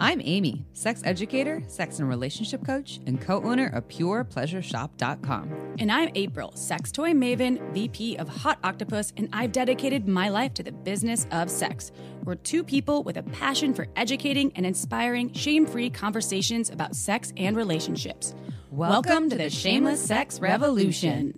I'm Amy, sex educator, sex and relationship coach, and co-owner of PurePleasureShop.com. And I'm April, sex toy maven, VP of Hot Octopus, and I've dedicated my life to the business of sex. We're two people with a passion for educating and inspiring shame-free conversations about sex and relationships. Welcome to the Shameless Sex Revolution.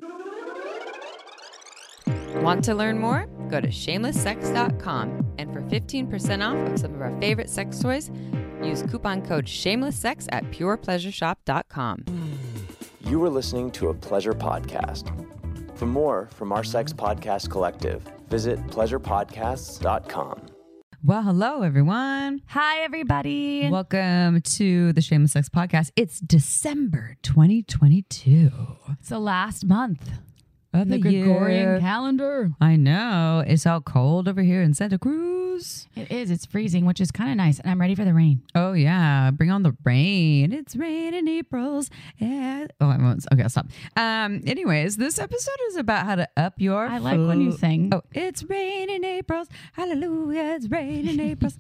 Want to learn more? Go to shamelesssex.com, and for 15% off of some of our favorite sex toys, use coupon code shamelesssex at purepleasureshop.com. You are listening to a pleasure podcast. For more from our sex podcast collective, visit pleasurepodcasts.com. Well, hello, everyone. Hi, everybody. Welcome to the Shameless Sex Podcast. It's December 2022. It's the last month of the Gregorian calendar. I know. It's all cold over here in Santa Cruz. It is. It's freezing, which is kind of nice. And I'm ready for the rain. Oh, yeah. Bring on the rain. It's raining April's. Yeah. Oh, I won't. Okay, I'll stop. Anyways, this episode is about how to up your I like when you sing. Oh, it's raining April's. Hallelujah. It's raining April's.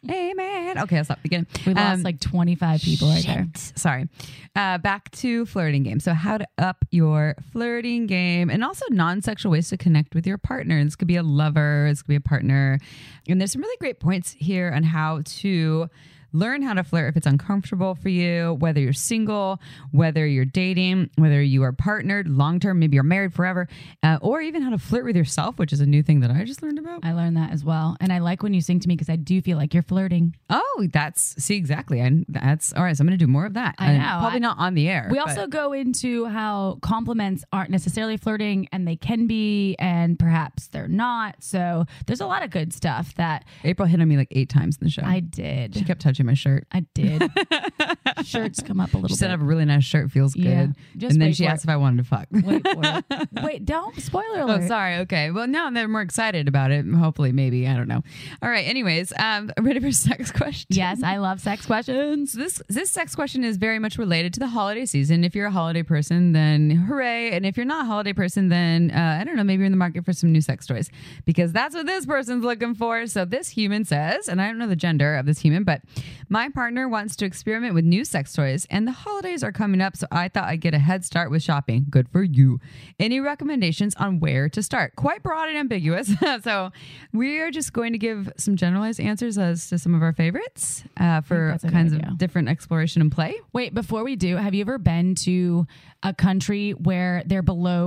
Amen. Okay, I'll stop. Begin. We lost like 25 people right there. Sorry. Back to flirting game. So how to up your flirting game and also non-sexual ways to connect with your partner. This could be a lover. This could be a partner. And there's some really great points here on how to learn how to flirt if it's uncomfortable for you, whether you're single, whether you're dating, whether you are partnered long-term, maybe you're married forever, or even how to flirt with yourself, which is a new thing that I just learned about. I learned that as well. And I like when you sing to me because I do feel like you're flirting. Oh, exactly. And that's all right. So I'm going to do more of that. I know. Probably not on the air. We also go into how compliments aren't necessarily flirting and they can be, and perhaps they're not. So there's a lot of good stuff that April hit on me like 8 times in the show. I did. She kept touching my shirt. I did. Shirts come up a little bit. She said I have a really nice shirt, feels good. Yeah, and then she asked if I wanted to fuck. Wait for it. Wait, don't. Spoiler alert. Oh, sorry. Okay. Well, now I'm more excited about it. Hopefully, maybe. I don't know. All right. Anyways, ready for sex questions? Yes, I love sex questions. So this sex question is very much related to the holiday season. If you're a holiday person, then hooray. And if you're not a holiday person, then I don't know, maybe you're in the market for some new sex toys because that's what this person's looking for. So this human says, and I don't know the gender of this human, but my partner wants to experiment with new sex toys and the holidays are coming up, so I thought I'd get a head start with shopping. Good for you. Any recommendations on where to start? Quite broad and ambiguous. So we are just going to give some generalized answers as to some of our favorites for kinds of different exploration and play. Wait, before we do, have you ever been to a country where they're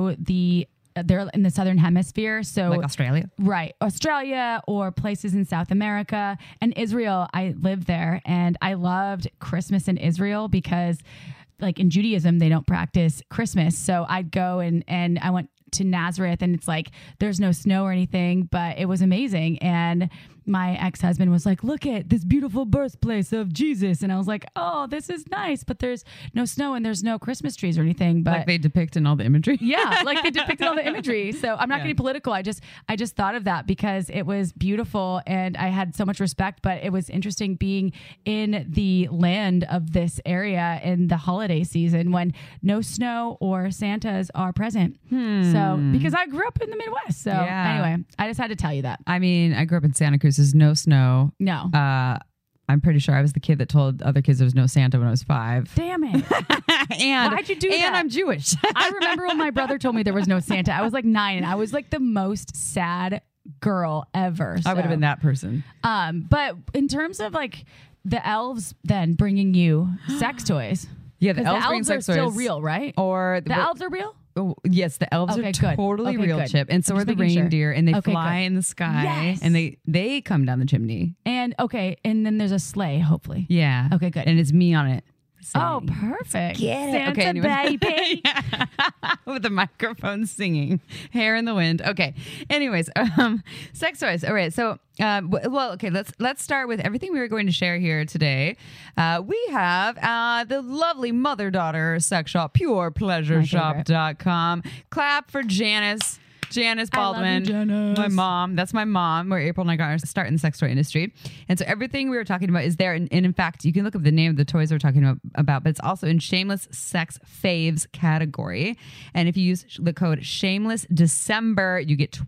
they're in the southern hemisphere, so like Australia, right? Australia or places in South America and Israel. I lived there and I loved Christmas in Israel because, like in Judaism, they don't practice Christmas. So I'd go and I went to Nazareth and it's like there's no snow or anything, but it was amazing. And my ex-husband was like, look at this beautiful birthplace of Jesus. And I was like, oh, this is nice, but there's no snow and there's no Christmas trees or anything. But like they depict in all the imagery. Yeah, like they depicted all the imagery. So I'm not getting political. I just thought of that because it was beautiful and I had so much respect, but it was interesting being in the land of this area in the holiday season when no snow or Santas are present. So because I grew up in the Midwest. So anyway, I just had to tell you that. I mean, I grew up in Santa Cruz. There's no snow. No. I'm pretty sure I was the kid that told other kids there was no Santa when I was 5. Damn it. And why'd you do that? And I'm Jewish. I remember when my brother told me there was no Santa. I was like 9 and I was like the most sad girl ever. So. I would have been that person. But in terms of like the elves then bringing you sex toys. Yeah, the elves bring sex toys. Still real, right? Or the elves are real? Oh, yes, the elves are totally real, Chip. And so are the reindeer, and they fly in the sky, and they come down the chimney. And then there's a sleigh, hopefully. Yeah. Okay, good. And it's me on it. Oh, perfect. Get it. Santa baby. With the microphone singing. Hair in the wind. Okay. Anyways, sex toys. All right. So, okay, let's start with everything we were going to share here today. We have the lovely mother-daughter sex shop, purepleasureshop.com. Clap for Janice. Janice I love you, Baldwin, Janice. my mom. That's my mom, where April and I got our start in the sex toy industry. And so everything we were talking about is there. And in fact, you can look up the name of the toys we're talking about, but it's also in Shameless Sex Faves category. And if you use the code Shameless December, you get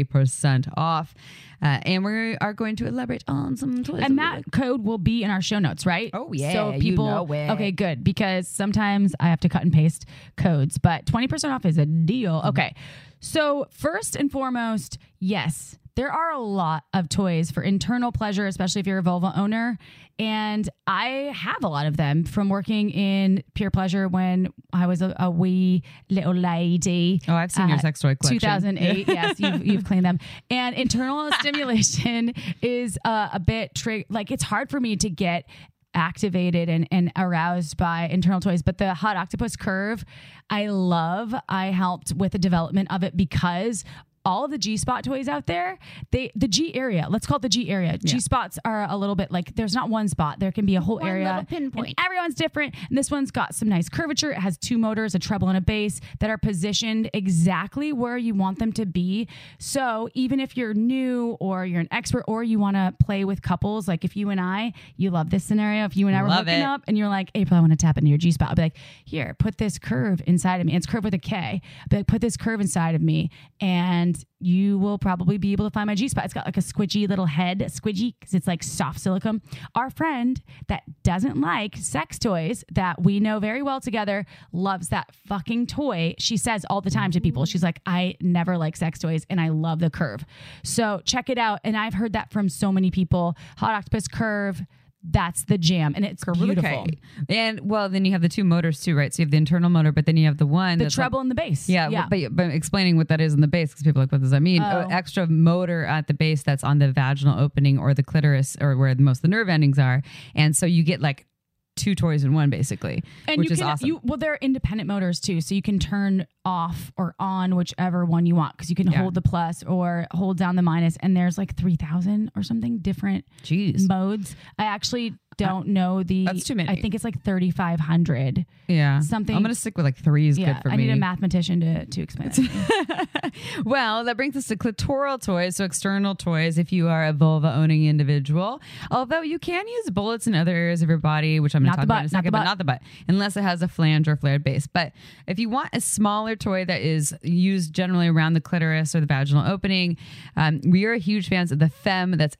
20% off. And we are going to elaborate on some toys. And that code will be in our show notes, right? Oh, yeah, So you people, know it. okay, good. Because sometimes I have to cut and paste codes, but 20% off is a deal. Okay. So first and foremost, yes, there are a lot of toys for internal pleasure, especially if you're a vulva owner. And I have a lot of them from working in Pure Pleasure when I was a wee little lady. Oh, I've seen your sex toy collection. 2008. Yes, you've cleaned them. And internal stimulation is a bit like it's hard for me to get activated and aroused by internal toys, but the Hot Octopus Curve I love. I helped with the development of it because all of the G-spot toys out there, the G area, let's call it the G area. Yeah. G-spots are a little bit like, there's not one spot. There can be a whole area. Little pinpoint. And everyone's different. And this one's got some nice curvature. It has 2 motors, a treble and a bass that are positioned exactly where you want them to be. So even if you're new or you're an expert or you want to play with couples, like if you and I, you love this scenario. If you and I were hooking up and you're like, April, I want to tap into your G-spot. I'll be like, here, put this curve inside of me. It's curved with a K. I'll be like, put this curve inside of me. And you will probably be able to find my G-spot. It's got like a squidgy little head, squidgy, because it's like soft silicone. Our friend that doesn't like sex toys that we know very well together loves that fucking toy. She says all the time to people, she's like, I never like sex toys and I love the curve. So check it out. And I've heard that from so many people. Hot Octopus Curve. That's the jam, and it's beautiful. And well, then you have the 2 motors too, right? So you have the internal motor, but then you have the one the treble and the bass. Yeah. But explaining what that is in the base, because people are like, what does that mean? Extra motor at the base that's on the vaginal opening or the clitoris or where most of the nerve endings are, and so you get like 2 toys in one, basically, and which is awesome. Well, they're independent motors too, so you can turn off or on whichever one you want, because you can hold the plus or hold down the minus, and there's like 3,000 or something different modes. I actually don't know the. That's too many. I think it's like 3,500. Yeah, something. I'm gonna stick with like 3 is good for me. I need a mathematician to explain it to me. Well, that brings us to clitoral toys, so external toys if you are a vulva owning individual. Although you can use bullets in other areas of your body, which I'm going to talk about in a second, but not the butt, unless it has a flange or flared base. But if you want a smaller toy that is used generally around the clitoris or the vaginal opening, we are huge fans of the FEMME. That's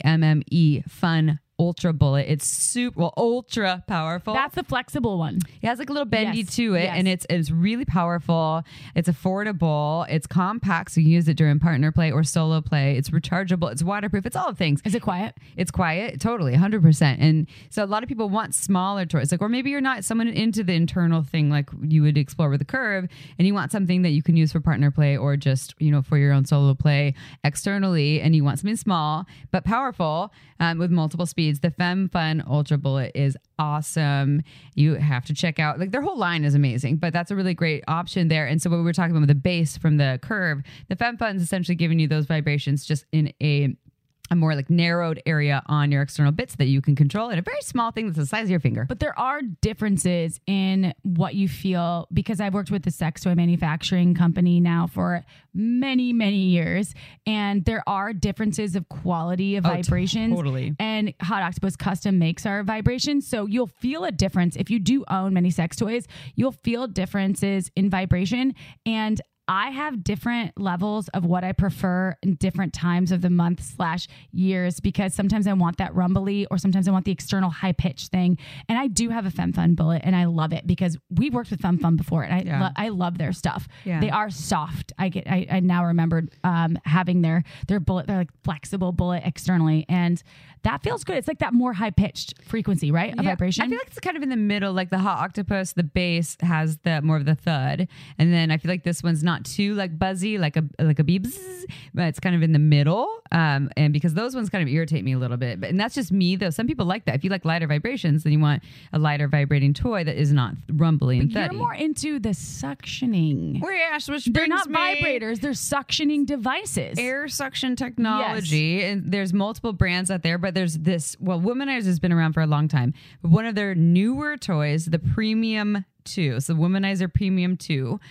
FEMME, Fun Ultra Bullet. It's ultra powerful. That's the flexible one. It has like a little bendy to it, and it's really powerful. It's affordable. It's compact, so you can use it during partner play or solo play. It's rechargeable. It's waterproof. It's all the things. Is it quiet? It's quiet, totally, 100%. And so a lot of people want smaller toys, like, or maybe you're not someone into the internal thing like you would explore with the Curve, and you want something that you can use for partner play or just for your own solo play externally, and you want something small but powerful with multiple speeds. The FEMME Fun Ultra Bullet is awesome. You have to check out, like, their whole line is amazing, but that's a really great option there. And so what we were talking about with the base from the Curve, the FEMME Fun is essentially giving you those vibrations just in a more like narrowed area on your external bits that you can control in a very small thing that's the size of your finger. But there are differences in what you feel, because I've worked with the sex toy manufacturing company now for many, many years, and there are differences of quality of vibrations. Totally. And Hot Octopus custom makes our vibrations, so you'll feel a difference. If you do own many sex toys, you'll feel differences in vibration, and I have different levels of what I prefer in different times of the month / years, because sometimes I want that rumbly or sometimes I want the external high pitched thing. And I do have a FEMME Fun bullet, and I love it because we've worked with FEMME Fun before, and I love their stuff. Yeah. They are soft. I now remembered having their bullet, their like flexible bullet externally, and that feels good. It's like that more high pitched frequency, right? A vibration. I feel like it's kind of in the middle. Like the Hot Octopus, the bass has the more of the thud, and then I feel like this one's not too like buzzy, like a beep, but it's kind of in the middle. And because those ones kind of irritate me a little bit, and that's just me though. Some people like that. If you like lighter vibrations, then you want a lighter vibrating toy that is not rumbly and thuddy. You're more into the suctioning. They're not vibrators; they're suctioning devices. Air suction technology, and there's multiple brands out there, but there's this. Well, Womanizer has been around for a long time, but one of their newer toys, the Premium 2, so the Womanizer Premium 2.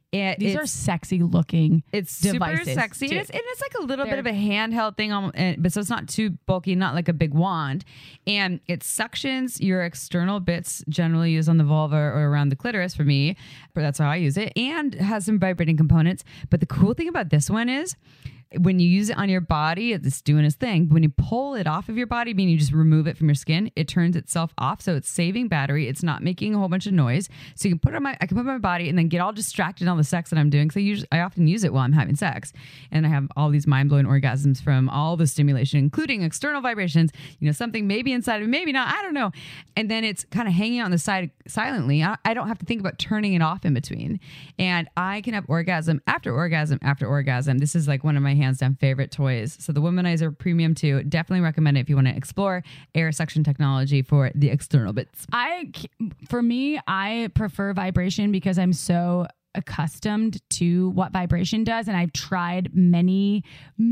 These are sexy looking It's devices, super sexy. too. And it's like a little bit of a handheld thing, but so it's not too bulky, not like a big wand. And it suctions your external bits, generally used on the vulva or around the clitoris for me, but that's how I use it, and has some vibrating components. But the cool thing about this one is, when you use it on your body, it's doing its thing. When you pull it off of your body, meaning you just remove it from your skin, it turns itself off. So it's saving battery. It's not making a whole bunch of noise. So you can put it on I can put it on my body and then get all distracted in all the sex that I'm doing. So I often use it while I'm having sex. And I have all these mind-blowing orgasms from all the stimulation, including external vibrations, something maybe inside of me, maybe not, I don't know. And then it's kind of hanging on the side silently. I don't have to think about turning it off in between. And I can have orgasm after orgasm after orgasm. This is like one of my hands down favorite toys. So the Womanizer Premium 2, definitely recommend it if you want to explore air suction technology for the external bits. For me, I prefer vibration because I'm so accustomed to what vibration does, and I've tried many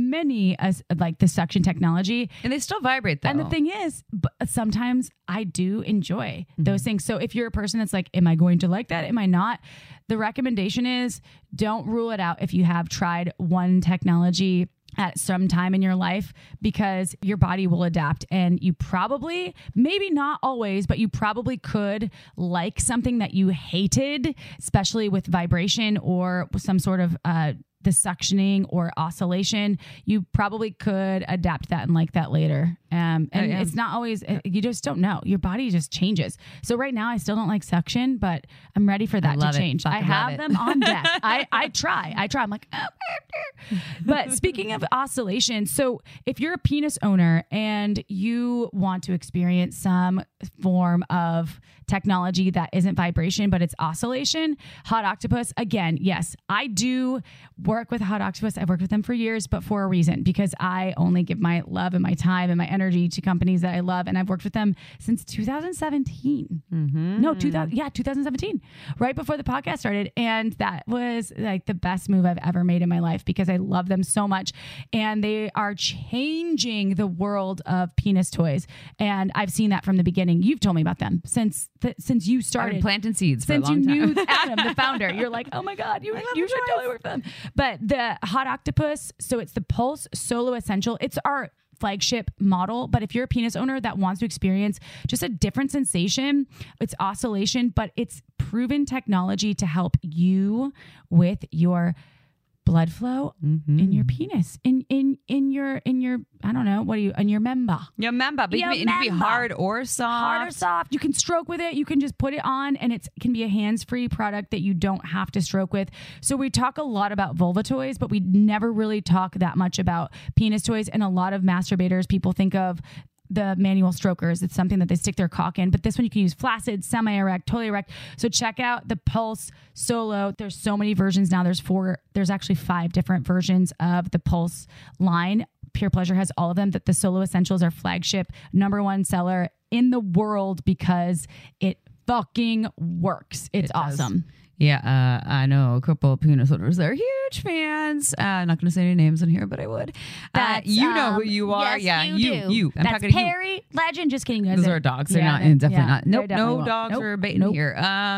as like the suction technology, and they still vibrate though. And the thing is, sometimes I do enjoy those things. So if you're a person that's like, am I going to like that? Am I not? The recommendation is don't rule it out if you have tried one technology at some time in your life, because your body will adapt, and you probably, maybe not always, but you probably could like something that you hated, especially with vibration or some sort of the suctioning or oscillation. You probably could adapt that and like that later. And it's not always, you just don't know. Your body just changes. So right now I still don't like suction, but I'm ready for that to change. I have them on deck. I try. I'm like, oh. But speaking of oscillation, so if you're a penis owner and you want to experience some form of technology that isn't vibration, but it's oscillation, Hot Octopuss, again, yes, I do work with Hot Octopuss. I've worked with them for years, but for a reason, because I only give my love and my time and my energy to companies that I love. And I've worked with them since 2017. No, 2017, right before the podcast started. And that was like the best move I've ever made in my life, because I love them so much. And they are changing the world of penis toys. And I've seen that from the beginning. You've told me about them since you started. I've been planting seeds for a long time. Since you knew Adam, the founder, you're like, oh my God, you should totally work for them. But the Hot Octopuss, so it's the Pulse Solo Essential. It's our flagship model. But if you're a penis owner that wants to experience just a different sensation, it's oscillation, but it's proven technology to help you with your blood flow in your penis, in your I don't know, in your member. Your member, but it can be hard or soft. Hard or soft. You can stroke with it. You can just put it on, and it can be a hands-free product that you don't have to stroke with. So we talk a lot about vulva toys, but we never really talk that much about penis toys. And a lot of masturbators, people think of the manual strokers. It's something that they stick their cock in, but this one you can use flaccid, semi-erect, totally erect. So check out the Pulse Solo. There's so many versions now. There's actually 5 different versions of the Pulse line. Pure Pleasure has all of them. That the Solo Essentials are flagship #1 seller in the world because it fucking works. It's awesome. Yeah, I know a couple of penis owners. They're huge fans. I'm not going to say any names in here, but I would. You know who you are. Yes, Yeah, you. I'm talking to Perry, Legend. Just kidding, guys. Those are dogs. They're not. Definitely not. No dogs are baiting here.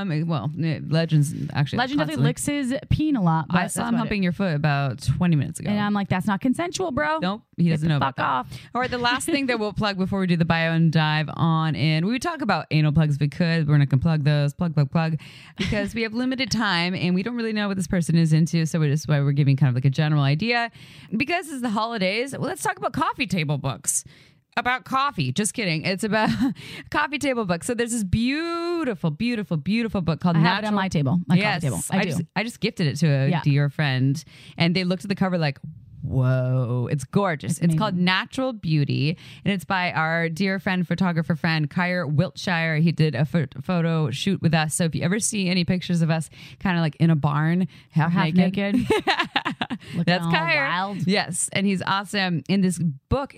Legend's actually. Legend definitely licks his peen a lot. I saw him humping your foot about 20 minutes ago. And I'm like, that's not consensual, bro. Nope. He doesn't know about that. Fuck off. All right, the last thing that we'll plug before we do the bio and dive on in. We would talk about anal plugs if we could. We're not going to plug those. Plug. Because we have limited time and we don't really know what this person is into. So that's why we're giving kind of like a general idea. Because it's the holidays, let's talk about coffee table books. About coffee. Just kidding. It's about coffee table books. So there's this beautiful book called I have it on my table. Coffee table. I just gifted it to a dear friend. And they looked at the cover like, whoa, it's gorgeous. It's called Natural Beauty, and it's by our dear photographer friend, Kyer Wiltshire. He did a photo shoot with us. So if you ever see any pictures of us kind of like in a barn, half naked. That's Kyer. Wild. Yes, and he's awesome. And this book is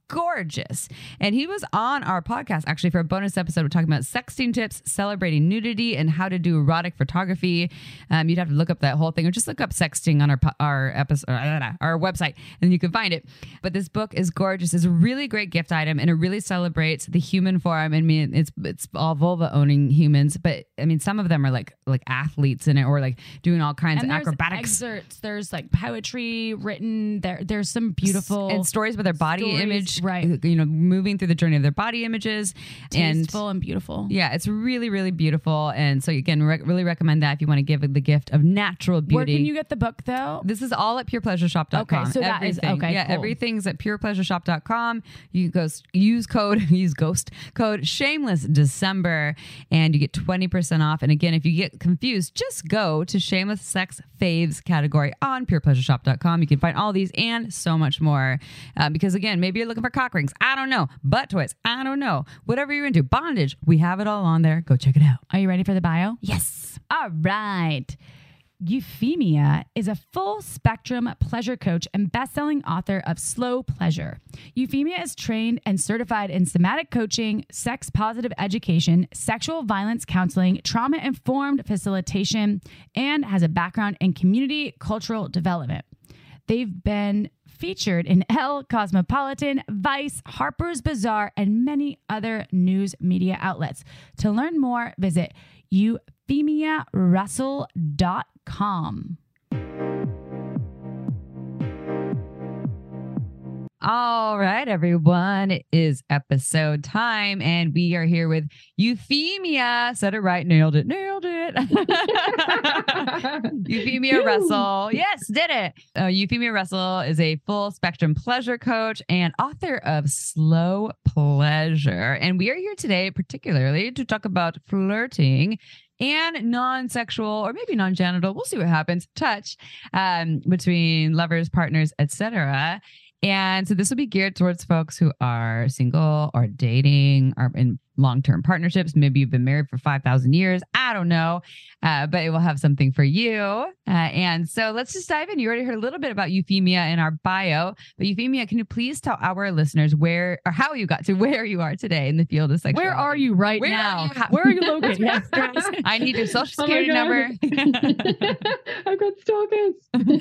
gorgeous. And he was on our podcast actually for a bonus episode. We're talking about sexting tips, celebrating nudity, and how to do erotic photography. You'd have to look up that whole thing, or just look up sexting on our episode, our website, and you can find it. But this book is gorgeous. It's a really great gift item, and it really celebrates the human form. I mean, it's all vulva owning humans, but I mean, some of them are like athletes in it, or like doing all kinds of acrobatics. There's like poetry written there. There's some beautiful and stories with their body image, right? You know, moving through the journey of their body images, tasteful and beautiful. Yeah, it's really, really beautiful. And so again, really recommend that if you want to give the gift of natural beauty. Where can you get the book though? This is all at purepleasureshop.com. Okay, so that is okay. Yeah, cool. Everything's at purepleasureshop.com. You go use code Shameless December, and you get 20% off. And again, if you get confused, just go to Shameless Sex Faves category on purepleasureshop.com. You can find all these and so much more. Because again, maybe you're looking for cock rings. I don't know. Butt toys. I don't know. Whatever you're into. Bondage. We have it all on there. Go check it out. Are you ready for the bio? Yes. All right. Euphemia is a full spectrum pleasure coach and best-selling author of Slow Pleasure. Euphemia is trained and certified in somatic coaching, sex positive education, sexual violence counseling, trauma-informed facilitation, and has a background in community cultural development. They've been featured in Elle, Cosmopolitan, Vice, Harper's Bazaar, and many other news media outlets. To learn more, visit euphemiarussell.com. All right, everyone. It is episode time, and we are here with Euphemia. Said it right. Nailed it. Euphemia Russell. Yes, did it. Euphemia Russell is a full spectrum pleasure coach and author of Slow Pleasure. And we are here today particularly to talk about flirting and non-sexual, or maybe non-genital, we'll see what happens, touch between lovers, partners, etc. And so this will be geared towards folks who are single or dating or in long-term partnerships. Maybe you've been married for 5,000 years. I don't know, but it will have something for you. And so let's just dive in. You already heard a little bit about Euphemia in our bio, but Euphemia, can you please tell our listeners where or how you got to where you are today in the field of sexuality? Where are you right now? Where are you located? Yes, I need your social security number. I've got stalkers.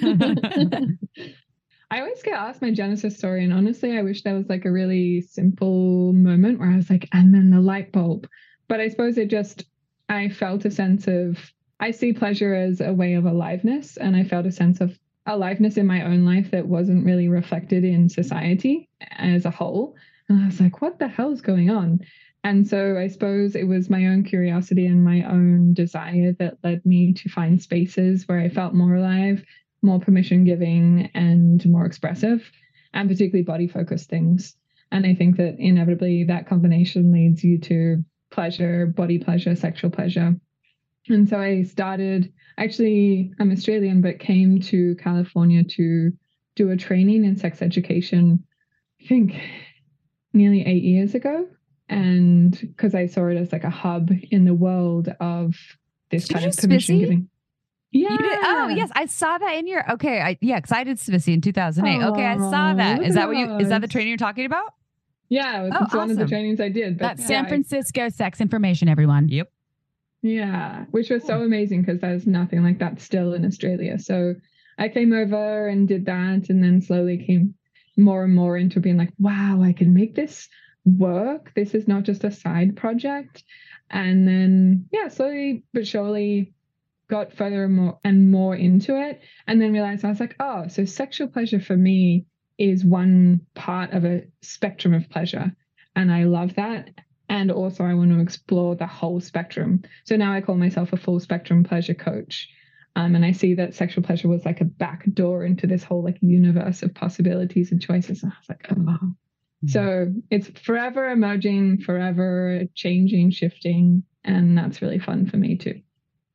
I always get asked my Genesis story, and honestly, I wish there was like a really simple moment where I was like, and then the light bulb. But I suppose I felt a sense of, I see pleasure as a way of aliveness, and I felt a sense of aliveness in my own life that wasn't really reflected in society as a whole. And I was like, what the hell is going on? And so I suppose it was my own curiosity and my own desire that led me to find spaces where I felt more alive, more permission giving, and more expressive, and particularly body focused things. And I think that inevitably that combination leads you to pleasure, body pleasure, sexual pleasure. And so I started, actually, I'm Australian, but came to California to do a training in sex education, I think nearly 8 years ago. And because I saw it as like a hub in the world of this kind of permission giving. Yeah. You did? Oh, yes. I saw that in your, okay. Because I did SVSI in 2008. Okay. I saw that. Is that is that the training you're talking about? Yeah. It's awesome. One of the trainings I did. That's San Francisco sex information, everyone. Yep. Yeah. Which was so amazing because there's nothing like that still in Australia. So I came over and did that, and then slowly came more and more into being like, wow, I can make this work. This is not just a side project. And then, slowly but surely got further and more into it, and then realized I was like, oh, so sexual pleasure for me is one part of a spectrum of pleasure, and I love that. And also I want to explore the whole spectrum. So now I call myself a full spectrum pleasure coach. And I see that sexual pleasure was like a back door into this whole like universe of possibilities and choices. And I was like, oh, wow. Mm-hmm. So it's forever emerging, forever changing, shifting. And that's really fun for me too.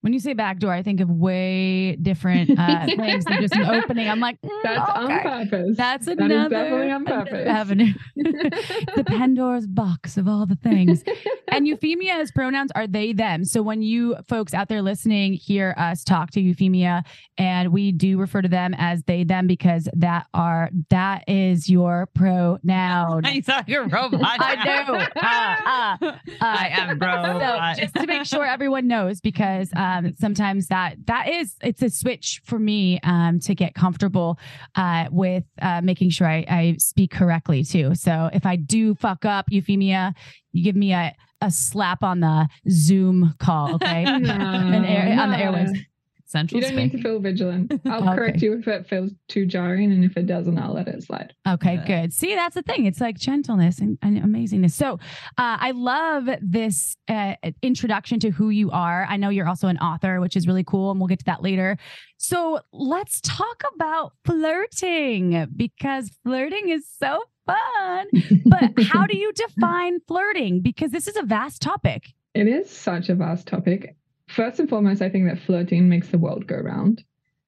When you say back door, I think of way different things than just an opening. I'm like, That's okay. on purpose. That's That another, is definitely on purpose. avenue. The Pandora's box of all the things. And Euphemia's pronouns are they, them. So when you folks out there listening hear us talk to Euphemia, and we do refer to them as they, them, because that is your pronoun. You sound like a robot. I know. I am robot. So just to make sure everyone knows, because sometimes it's a switch for me to get comfortable with making sure I speak correctly too. So if I do fuck up, Euphemia, you give me a slap on the Zoom call, okay? On the airwaves. Central You don't need to feel vigilant. I'll correct you if it feels too jarring, and if it doesn't, I'll let it slide. Okay, good. See, that's the thing. It's like gentleness and amazingness. So I love this introduction to who you are. I know you're also an author, which is really cool, and we'll get to that later. So let's talk about flirting, because flirting is so fun. But how do you define flirting? Because this is a vast topic. It is such a vast topic. First and foremost, I think that flirting makes the world go round.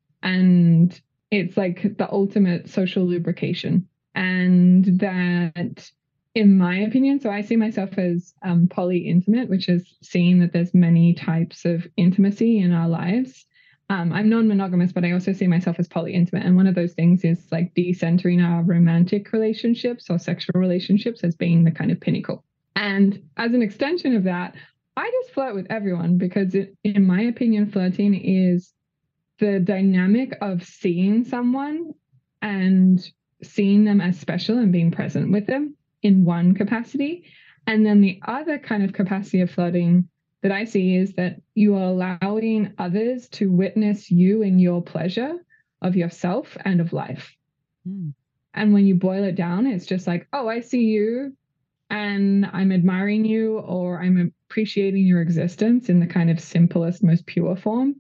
And it's like the ultimate social lubrication. And that, in my opinion, so I see myself as poly-intimate, which is seeing that there's many types of intimacy in our lives. I'm non-monogamous, but I also see myself as poly-intimate. And one of those things is like decentering our romantic relationships or sexual relationships as being the kind of pinnacle. And as an extension of that, I just flirt with everyone because, in my opinion, flirting is the dynamic of seeing someone and seeing them as special and being present with them in one capacity. And then the other kind of capacity of flirting that I see is that you are allowing others to witness you in your pleasure of yourself and of life. Mm. And when you boil it down, it's just like, oh, I see you and I'm admiring you, or I'm appreciating your existence in the kind of simplest, most pure form.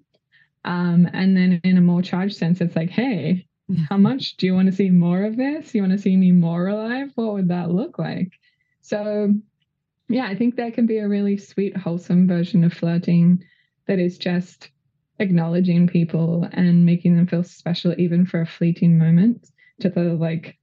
And then in a more charged sense, it's like, hey, how much do you want to see more of this? You want to see me more alive? What would that look like? So, yeah, I think that can be a really sweet, wholesome version of flirting that is just acknowledging people and making them feel special, even for a fleeting moment, to the like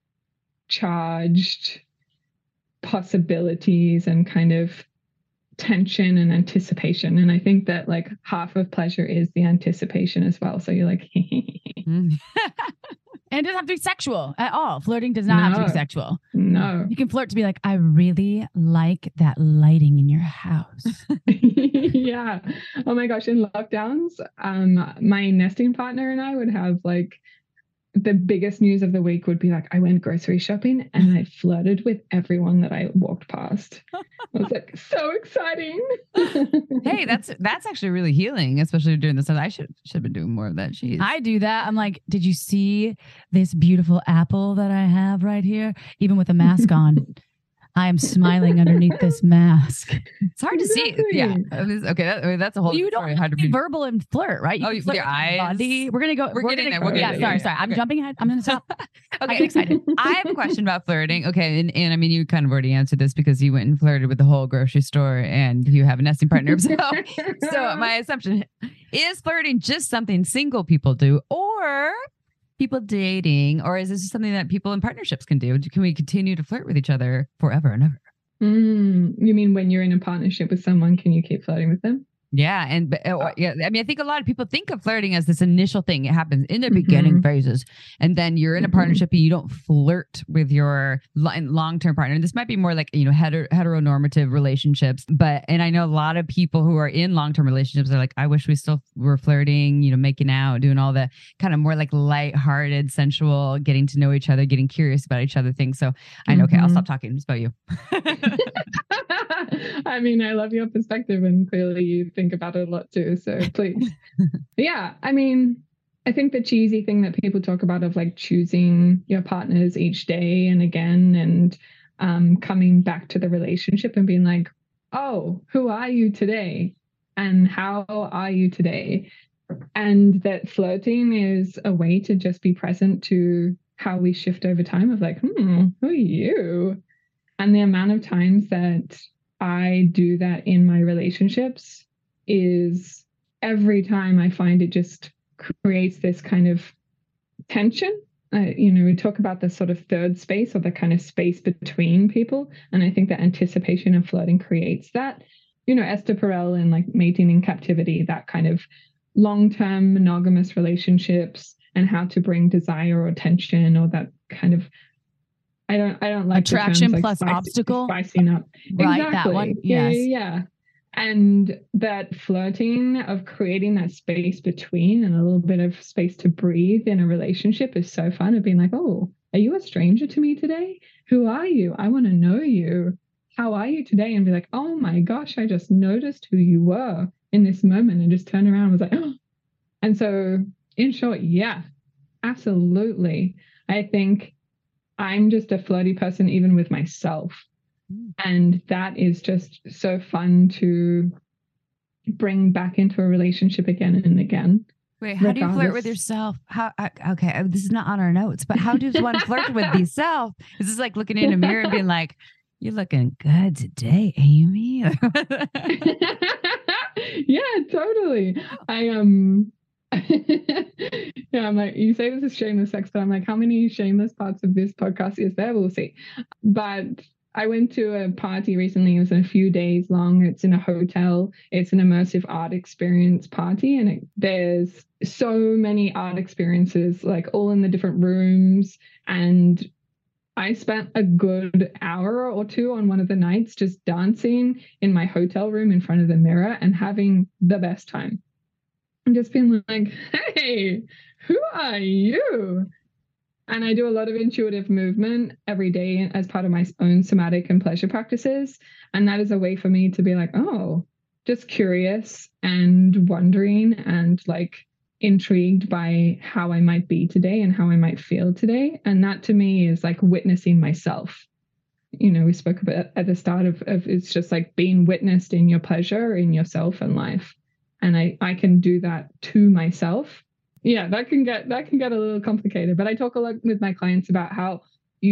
charged possibilities and kind of tension and anticipation. And I think that like half of pleasure is the anticipation as well. So you're like, and it doesn't have to be sexual at all. Flirting does not have to be sexual. No. You can flirt to be like, I really like that lighting in your house. Yeah. Oh my gosh. In lockdowns, my nesting partner and I would have like the biggest news of the week would be like, I went grocery shopping and I flirted with everyone that I walked past. I was like, so exciting. Hey, that's actually really healing, especially during this time. I should have been doing more of that. Jeez. I do that. I'm like, did you see this beautiful apple that I have right here? Even with a mask on. I am smiling underneath this mask. It's hard to see. Yeah. Okay. That's a whole You don't have to be verbal and flirt, right? You flirt your eyes. Body. We're going to go. We're getting there. Yeah, sorry. I'm jumping ahead. I'm going to stop. Okay. I get excited. I have a question about flirting. Okay. And I mean, you kind of already answered this because you went and flirted with the whole grocery store and you have a nesting partner. So my assumption is flirting just something single people do, or people dating, or is this something that people in partnerships can do? Can we continue to flirt with each other forever and ever? You mean when you're in a partnership with someone, can you keep flirting with them? Yeah. And yeah, I mean, I think a lot of people think of flirting as this initial thing. It happens in the beginning phases. And then you're in a partnership and you don't flirt with your long-term partner. And this might be more like, heteronormative relationships. And I know a lot of people who are in long-term relationships are like, I wish we still were flirting, making out, doing all the kind of more like lighthearted, sensual, getting to know each other, getting curious about each other things. So I know, okay, I'll stop talking. It's about you. I mean, I love your perspective, and clearly you think about it a lot too. So please. Yeah. I mean, I think the cheesy thing that people talk about of like choosing your partners each day and again, and coming back to the relationship and being like, oh, who are you today? And how are you today? And that flirting is a way to just be present to how we shift over time of like, who are you? And the amount of times that I do that in my relationships is every time I find it just creates this kind of tension. We talk about the sort of third space, or the kind of space between people. And I think that anticipation of flirting creates that. Esther Perel in like Mating in Captivity, that kind of long-term monogamous relationships and how to bring desire or tension, or that kind of, I don't like attraction the terms, plus like obstacle, spicing up. Right, Exactly. that one. Yes. Yeah. And that flirting of creating that space between and a little bit of space to breathe in a relationship is so fun. Of being like, oh, are you a stranger to me today? Who are you? I want to know you. How are you today? And be like, oh my gosh, I just noticed who you were in this moment, and just turned around and was like, oh. And so in short, yeah, absolutely. I think I'm just a flirty person, even with myself. And that is just so fun to bring back into a relationship again and again. Wait, how do you flirt with yourself? Okay, this is not on our notes, but how does one flirt with yourself? Is this like looking in a mirror and being like, you're looking good today, Amy? Yeah, totally. Yeah, I'm like, you say this is shameless sex, but I'm like, how many shameless parts of this podcast is there? We'll see. But I went to a party recently. It was a few days long. It's in a hotel. It's an immersive art experience party. And there's so many art experiences, like all in the different rooms. And I spent a good hour or two on one of the nights just dancing in my hotel room in front of the mirror and having the best time. And just being like, hey, who are you? And I do a lot of intuitive movement every day as part of my own somatic and pleasure practices. And that is a way for me to be like, oh, just curious and wondering and like intrigued by how I might be today and how I might feel today. And that to me is like witnessing myself. We spoke about at the start of it's just like being witnessed in your pleasure, in yourself and life. And I can do that to myself. Yeah, that can get a little complicated, but I talk a lot with my clients about how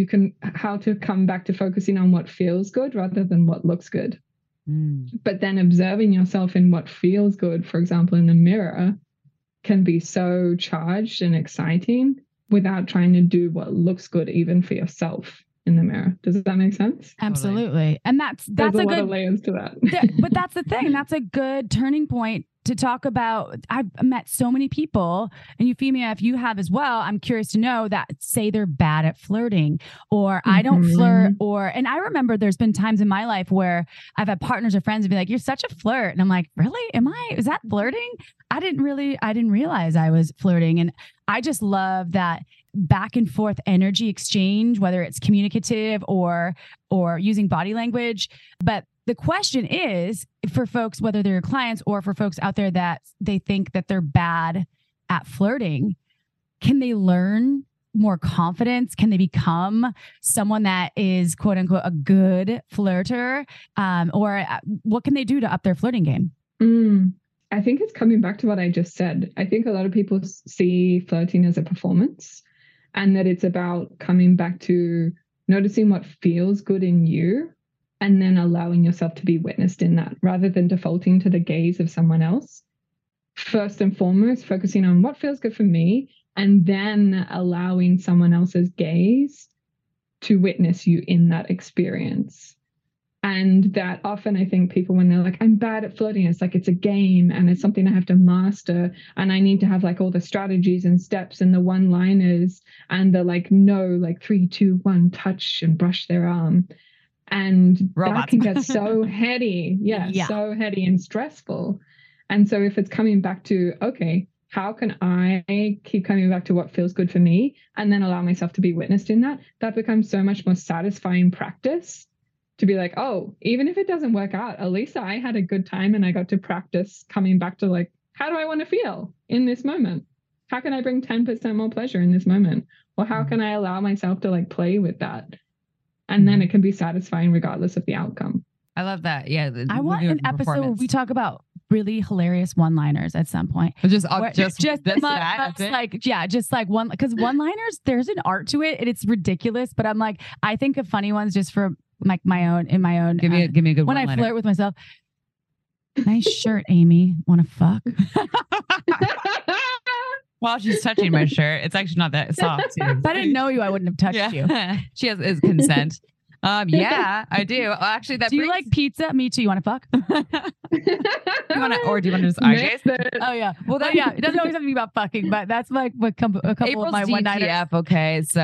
to come back to focusing on what feels good rather than what looks good. But then observing yourself in what feels good, for example, in the mirror, can be so charged and exciting without trying to do what looks good even for yourself in the mirror. Does that make sense? Absolutely. And that's There's a a lot good of layers to that. But that's the thing. That's a good turning point to talk about. I've met so many people, and Euphemia, if you have as well, I'm curious to know that say they're bad at flirting, or I don't flirt, and I remember there's been times in my life where I've had partners or friends and be like, you're such a flirt. And I'm like, really? Is that flirting? I didn't realize I was flirting. And I just love that back and forth energy exchange, whether it's communicative or using body language. But the question is for folks, whether they're your clients or for folks out there that they think that they're bad at flirting, can they learn more confidence? Can they become someone that is quote unquote a good flirter? Or what can they do to up their flirting game? I think it's coming back to what I just said. I think a lot of people see flirting as a performance, and that it's about coming back to noticing what feels good in you and then allowing yourself to be witnessed in that rather than defaulting to the gaze of someone else. First and foremost, focusing on what feels good for me and then allowing someone else's gaze to witness you in that experience. And that often I think people, when they're like, I'm bad at flirting, it's like it's a game and it's something I have to master. And I need to have like all the strategies and steps and the one-liners and the like, no, like 3, 2, 1, touch and brush their arm. And Robots. That can get so heady. Yeah, so heady and stressful. And so if it's coming back to, okay, how can I keep coming back to what feels good for me and then allow myself to be witnessed in that, that becomes so much more satisfying practice. To be like, oh, even if it doesn't work out, at least I had a good time and I got to practice coming back to like, how do I want to feel in this moment? How can I bring 10% more pleasure in this moment? Or how can I allow myself to like play with that? And then it can be satisfying regardless of the outcome. I love that. Yeah. I want an episode where we talk about really hilarious one-liners at some point. Just one, because one-liners, there's an art to it and it's ridiculous, but I'm like, I think of funny ones just for like my own. Give me a good when one-liner. I flirt with myself. Nice shirt, Amy. Want to fuck? While she's touching my shirt, it's actually not that soft. Too. If I didn't know you, I wouldn't have touched you. She has his consent. Yeah, I do. Well, actually, that Do you like pizza? Me too. You want to fuck? do you want to just RJ's? Oh yeah. Well, yeah. It doesn't always have to be about fucking, but that's like what a couple April's of my one nighters. DTF, okay, so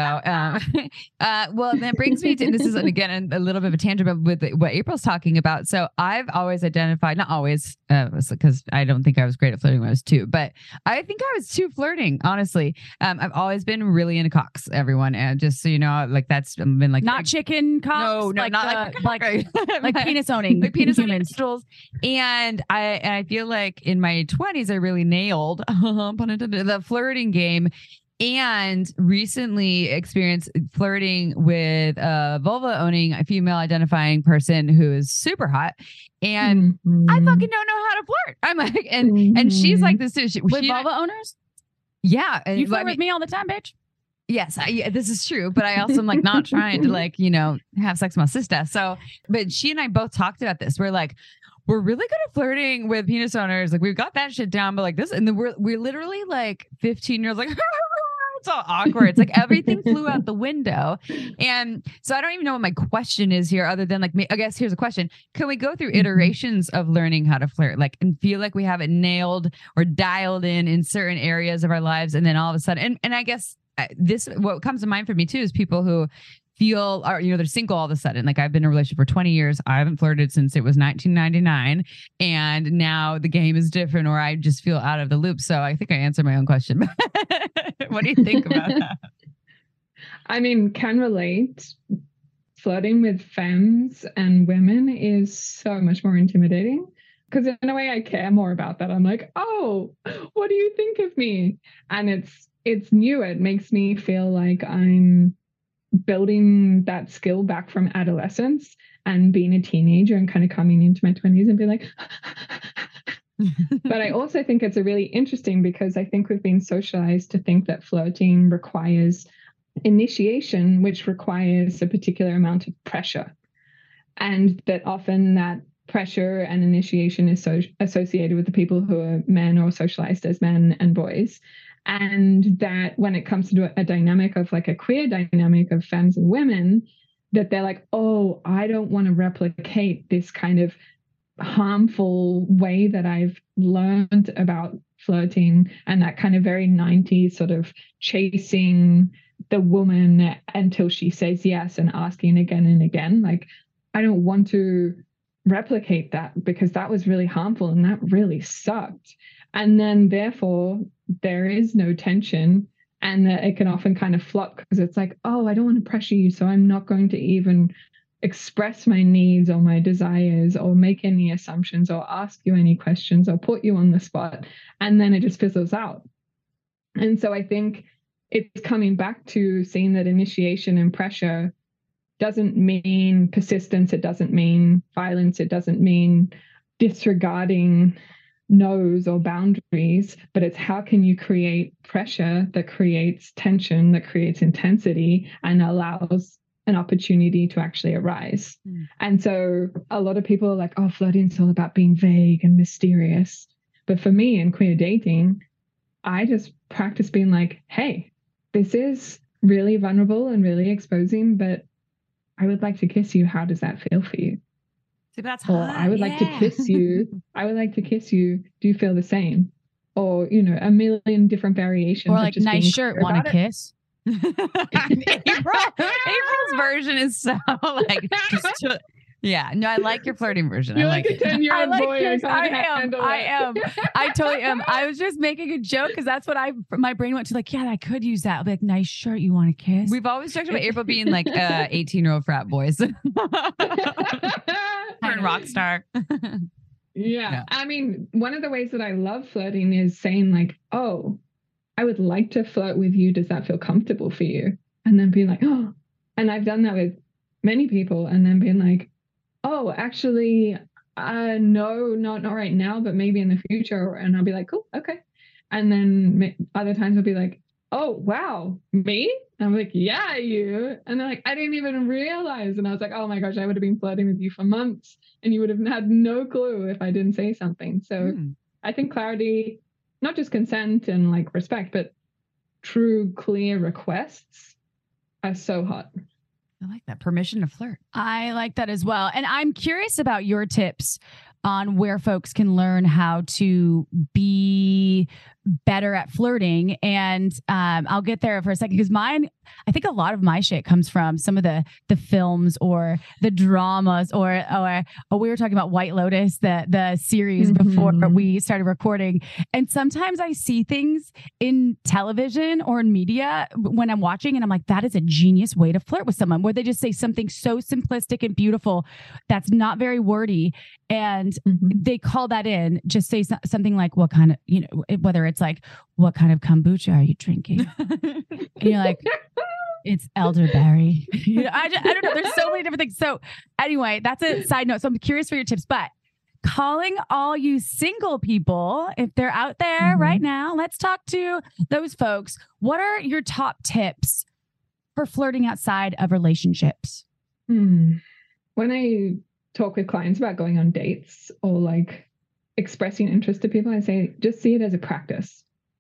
well, that brings me to, this is again a little bit of a tangent, but with what April's talking about. So I've always identified, not always, because I don't think I was great at flirting when I was 2, but I think I was too flirting. Honestly, I've always been really into cocks. Everyone, and just so you know, like that's been like not chicken cocks. No, like not like penis owning, like penis owning humans. stools. And I feel like in my 20s I really nailed pun intended, the flirting game, and recently experienced flirting with a vulva owning, a female identifying person who is super hot, and I fucking don't know how to flirt. I'm like, and she's like this too. With vulva owners? Yeah, you flirt with me all the time, bitch. Yes, this is true. But I also am like not trying to like, have sex with my sister. So, but she and I both talked about this. We're like, we're really good at flirting with penis owners. Like we've got that shit down, but like this, and then we're literally like 15 years like, it's all awkward. It's like everything flew out the window. And so I don't even know what my question is here other than like, I guess here's a question. Can we go through iterations of learning how to flirt, like, and feel like we have it nailed or dialed in certain areas of our lives. And then all of a sudden, and I guess, what comes to mind for me too is people who feel they're single all of a sudden. Like I've been in a relationship for 20 years. I haven't flirted since it was 1999. And now the game is different, or I just feel out of the loop. So I think I answered my own question. What do you think about that? I mean, can relate. Flirting with femmes and women is so much more intimidating. Because in a way I care more about that. I'm like, oh, what do you think of me? And it's new. It makes me feel like I'm building that skill back from adolescence and being a teenager and kind of coming into my 20s and be like, but I also think it's a really interesting because I think we've been socialized to think that flirting requires initiation, which requires a particular amount of pressure. And that often that pressure and initiation is associated with the people who are men or socialized as men and boys. And that when it comes to a dynamic of like a queer dynamic of femmes and women, that they're like, oh, I don't want to replicate this kind of harmful way that I've learned about flirting and that kind of very 90s sort of chasing the woman until she says yes and asking again and again. Like, I don't want to replicate that because that was really harmful and that really sucked. And then therefore there is no tension, and that it can often kind of flop because it's like, oh, I don't want to pressure you, so I'm not going to even express my needs or my desires or make any assumptions or ask you any questions or put you on the spot. And then it just fizzles out. And so I think it's coming back to seeing that initiation and pressure doesn't mean persistence. It doesn't mean violence. It doesn't mean disregarding no's or boundaries, but it's how can you create pressure that creates tension, that creates intensity and allows an opportunity to actually arise. And so a lot of people are like, oh, flirting is all about being vague and mysterious. But for me in queer dating, I just practice being like, hey, this is really vulnerable and really exposing, but I would like to kiss you. How does that feel for you? See, that's or hot. I would like to kiss you. I would like to kiss you. Do you feel the same? Or, a million different variations. Or like, just nice shirt, want to kiss? April's version is so like yeah, no, I like your flirting version. You're I like a 10-year-old boy. Yours. I am. I totally am. I was just making a joke because that's what my brain went to. Like, yeah, I could use that. I'll be like, nice shirt, you want to kiss? We've always talked about April being like 18-year-old frat boys. Turn rock star. Yeah. I mean, one of the ways that I love flirting is saying like, oh, I would like to flirt with you. Does that feel comfortable for you? And then being like, oh, and I've done that with many people, and then being like, oh, actually, no, not right now, but maybe in the future. And I'll be like, cool, okay. And then other times I'll be like, oh, wow, me? And I'm like, yeah, you. And they're like, I didn't even realize. And I was like, oh my gosh, I would have been flirting with you for months and you would have had no clue if I didn't say something. So I think clarity, not just consent and like respect, but true, clear requests are so hot. I like that. Permission to flirt. I like that as well. And I'm curious about your tips on where folks can learn how to be better at flirting. And I'll get there for a second because I think a lot of my shit comes from some of the films or the dramas or we were talking about White Lotus, the series before we started recording. And sometimes I see things in television or in media when I'm watching and I'm like, that is a genius way to flirt with someone, where they just say something so simplistic and beautiful that's not very wordy. And they call that in, just say something like, what kind of, whether it's like, what kind of kombucha are you drinking? And you're like, it's elderberry. I don't know. There's so many different things. So anyway, that's a side note. So I'm curious for your tips, but calling all you single people, if they're out there right now, let's talk to those folks. What are your top tips for flirting outside of relationships? When I talk with clients about going on dates or like expressing interest to people, I say, just see it as a practice.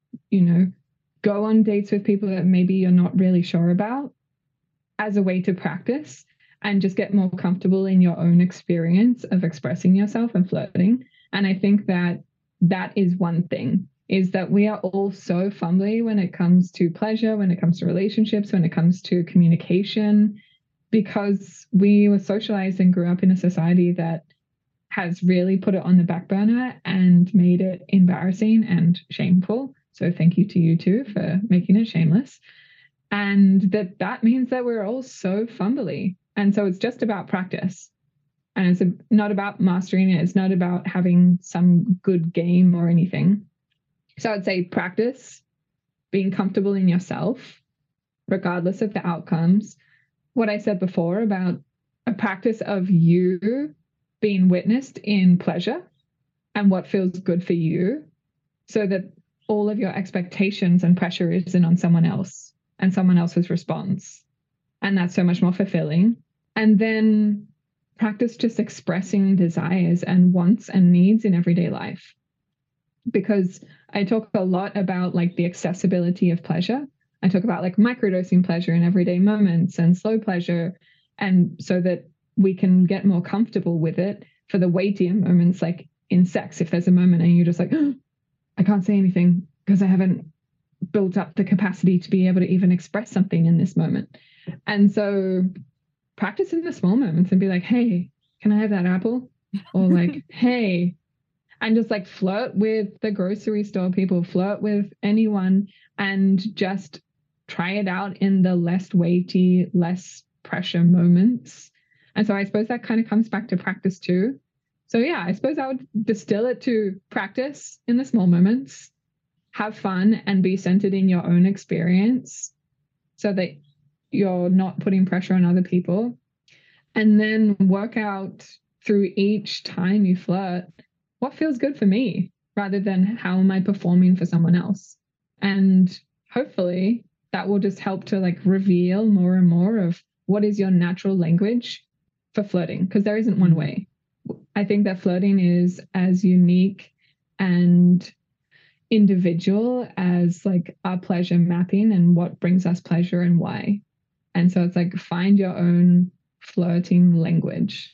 Go on dates with people that maybe you're not really sure about as a way to practice and just get more comfortable in your own experience of expressing yourself and flirting. And I think that is one thing, is that we are all so fumbly when it comes to pleasure, when it comes to relationships, when it comes to communication, because we were socialized and grew up in a society that has really put it on the back burner and made it embarrassing and shameful. So thank you to you too for making it shameless. And that means that we're all so fumbly. And so it's just about practice. And it's not about mastering it. It's not about having some good game or anything. So I'd say practice, being comfortable in yourself, regardless of the outcomes. What I said before about a practice of you being witnessed in pleasure and what feels good for you, so that all of your expectations and pressure isn't on someone else and someone else's response. And that's so much more fulfilling. And then practice just expressing desires and wants and needs in everyday life. Because I talk a lot about like the accessibility of pleasure. I talk about like microdosing pleasure in everyday moments and slow pleasure. And so that we can get more comfortable with it for the weightier moments, like in sex, if there's a moment and you're just like, oh, I can't say anything because I haven't built up the capacity to be able to even express something in this moment. And so practice in the small moments and be like, hey, can I have that apple? Or like, hey, and just like flirt with the grocery store people, flirt with anyone, and just try it out in the less weighty, less pressure moments. And so I suppose that kind of comes back to practice too. So yeah, I suppose I would distill it to practice in the small moments, have fun and be centered in your own experience so that you're not putting pressure on other people. And then work out through each time you flirt, what feels good for me rather than how am I performing for someone else? And hopefully that will just help to like reveal more and more of what is your natural language for flirting, because there isn't one way. I think that flirting is as unique and individual as like our pleasure mapping and what brings us pleasure and why. And so it's like find your own flirting language.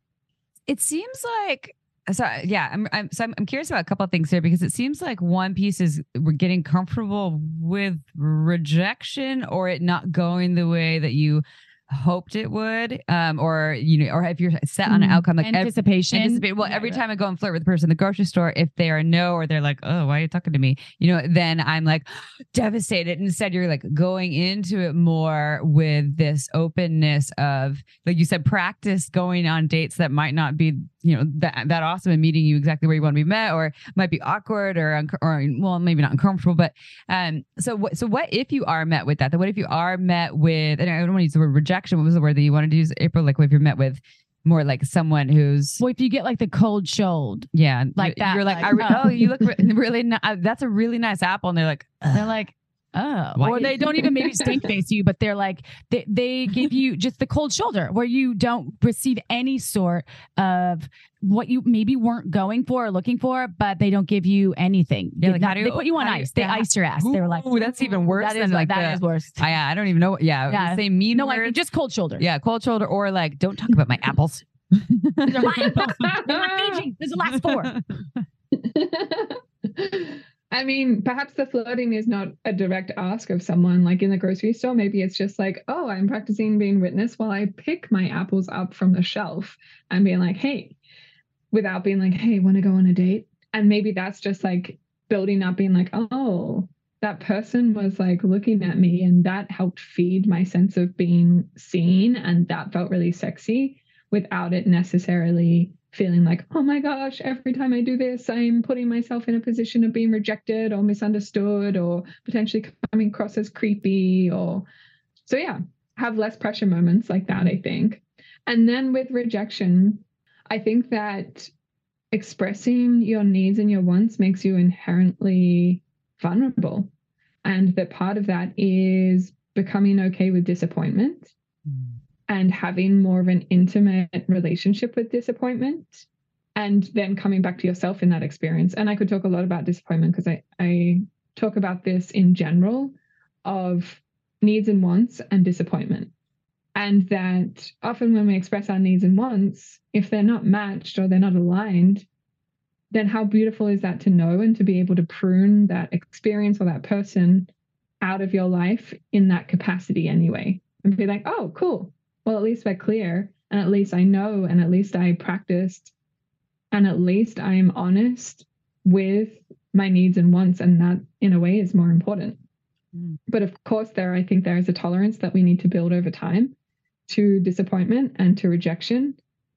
It seems like, so yeah, I'm curious about a couple of things here, because it seems like one piece is we're getting comfortable with rejection or it not going the way that you hoped it would, or if you're set on an outcome, like anticipation. Well, every time I go and flirt with a person in the grocery store, if they are no, or they're like, oh, why are you talking to me? Then I'm like devastated. Instead, you're like going into it more with this openness of, like you said, practice going on dates that might not be, that awesome and meeting you exactly where you want to be met, or might be awkward or well, maybe not uncomfortable. But so what if you are met with that? Then what if you are met with, and I don't want to use the word rejection. What was the word that you wanted to use, April? Like if you're met with more like someone who's, well, if you get like the cold shoulder, yeah, like that, you're like, you look really that's a really nice apple, and they're like, Oh, Why? or they don't even maybe stink face you, but they're like, they give you just the cold shoulder where you don't receive any sort of what you maybe weren't going for or looking for, but they don't give you anything. Yeah, like, They put you on ice. They ice your ass. They're like, ooh, that's even worse that than is like that is worse. I don't even know. Yeah. Say mean No, words. like just cold shoulder. Yeah, cold shoulder, or like, don't talk about my apples. They're my apples. They're not aging. There's the last 4. I mean, perhaps the flirting is not a direct ask of someone like in the grocery store. Maybe it's just like, oh, I'm practicing being witness while I pick my apples up from the shelf and being like, hey, without being like, hey, want to go on a date? And maybe that's just like building up, being like, oh, that person was like looking at me and that helped feed my sense of being seen. And that felt really sexy without it necessarily feeling like, oh my gosh, every time I do this, I'm putting myself in a position of being rejected or misunderstood or potentially coming across as creepy so yeah, have less pressure moments like that, I think. And then with rejection, I think that expressing your needs and your wants makes you inherently vulnerable. And that part of that is becoming okay with disappointment. And having more of an intimate relationship with disappointment, and then coming back to yourself in that experience. And I could talk a lot about disappointment because I talk about this in general of needs and wants and disappointment. And that often when we express our needs and wants, if they're not matched or they're not aligned, then how beautiful is that to know and to be able to prune that experience or that person out of your life in that capacity anyway, and be like, oh, cool. Well, at least we're clear, and at least I know, and at least I practiced, and at least I'm honest with my needs and wants, and that in a way is more important. But of course, I think there is a tolerance that we need to build over time to disappointment and to rejection,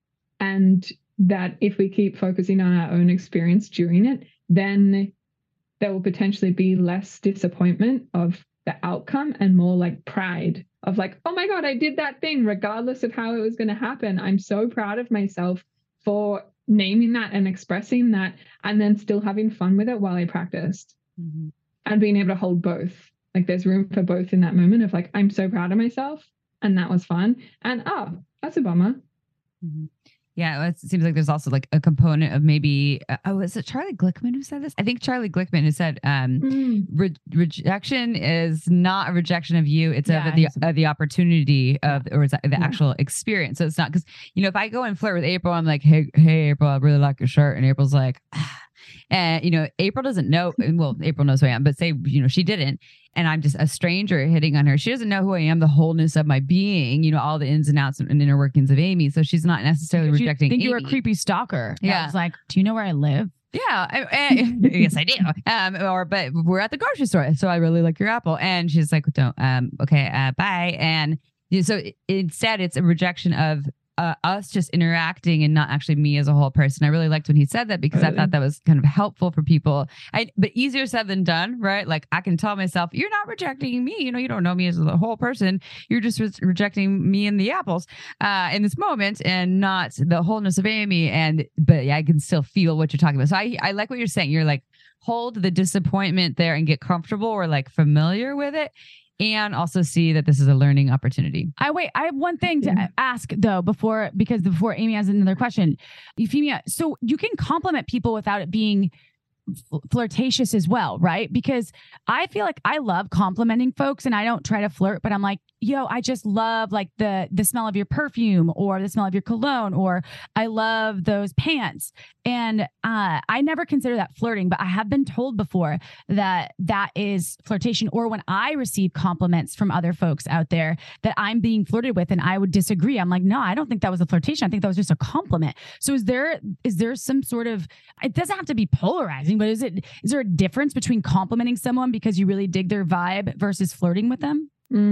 and that if we keep focusing on our own experience during it, then there will potentially be less disappointment of the outcome and more like pride of like, oh my God, I did that thing regardless of how it was going to happen. I'm so proud of myself for naming that and expressing that, and then still having fun with it while I practiced and being able to hold both. Like there's room for both in that moment of like, I'm so proud of myself and that was fun. And oh, that's a bummer. Yeah, it seems like there's also like a component of maybe, is it Charlie Glickman who said this? I think Charlie Glickman who said rejection is not a rejection of you. It's of the opportunity of, or is the actual experience. So it's not because, if I go and flirt with April, I'm like, hey, April, I really like your shirt. And April's like, and, April doesn't know, well, April knows who I am, but say, she didn't. And I'm just a stranger hitting on her. She doesn't know who I am, the wholeness of my being, all the ins and outs and inner workings of Amy. So she's not necessarily rejecting Amy. You You're a creepy stalker. Yeah. It's like, do you know where I live? Yeah, yes, I do. But we're at the grocery store, so I really like your apple. And she's like, don't. Okay, bye. And so instead, it's a rejection of us just interacting and not actually me as a whole person. I really liked when he said that because I thought that was kind of helpful for people. But easier said than done, right? Like I can tell myself, you're not rejecting me. You don't know me as a whole person. You're just rejecting me and the apples in this moment and not the wholeness of Amy. But I can still feel what you're talking about. So I like what you're saying. You're like, hold the disappointment there and get comfortable or like familiar with it. And also see that this is a learning opportunity. I have one thing to ask though, before Amy has another question. Euphemia, so you can compliment people without it being flirtatious as well, right? Because I feel like I love complimenting folks and I don't try to flirt, but I'm like, I just love like the smell of your perfume or the smell of your cologne, or I love those pants. And I never consider that flirting, but I have been told before that is flirtation, or when I receive compliments from other folks out there that I'm being flirted with and I would disagree. I'm like, no, I don't think that was a flirtation. I think that was just a compliment. So is there some sort of, it doesn't have to be polarizing, but is there a difference between complimenting someone because you really dig their vibe versus flirting with them?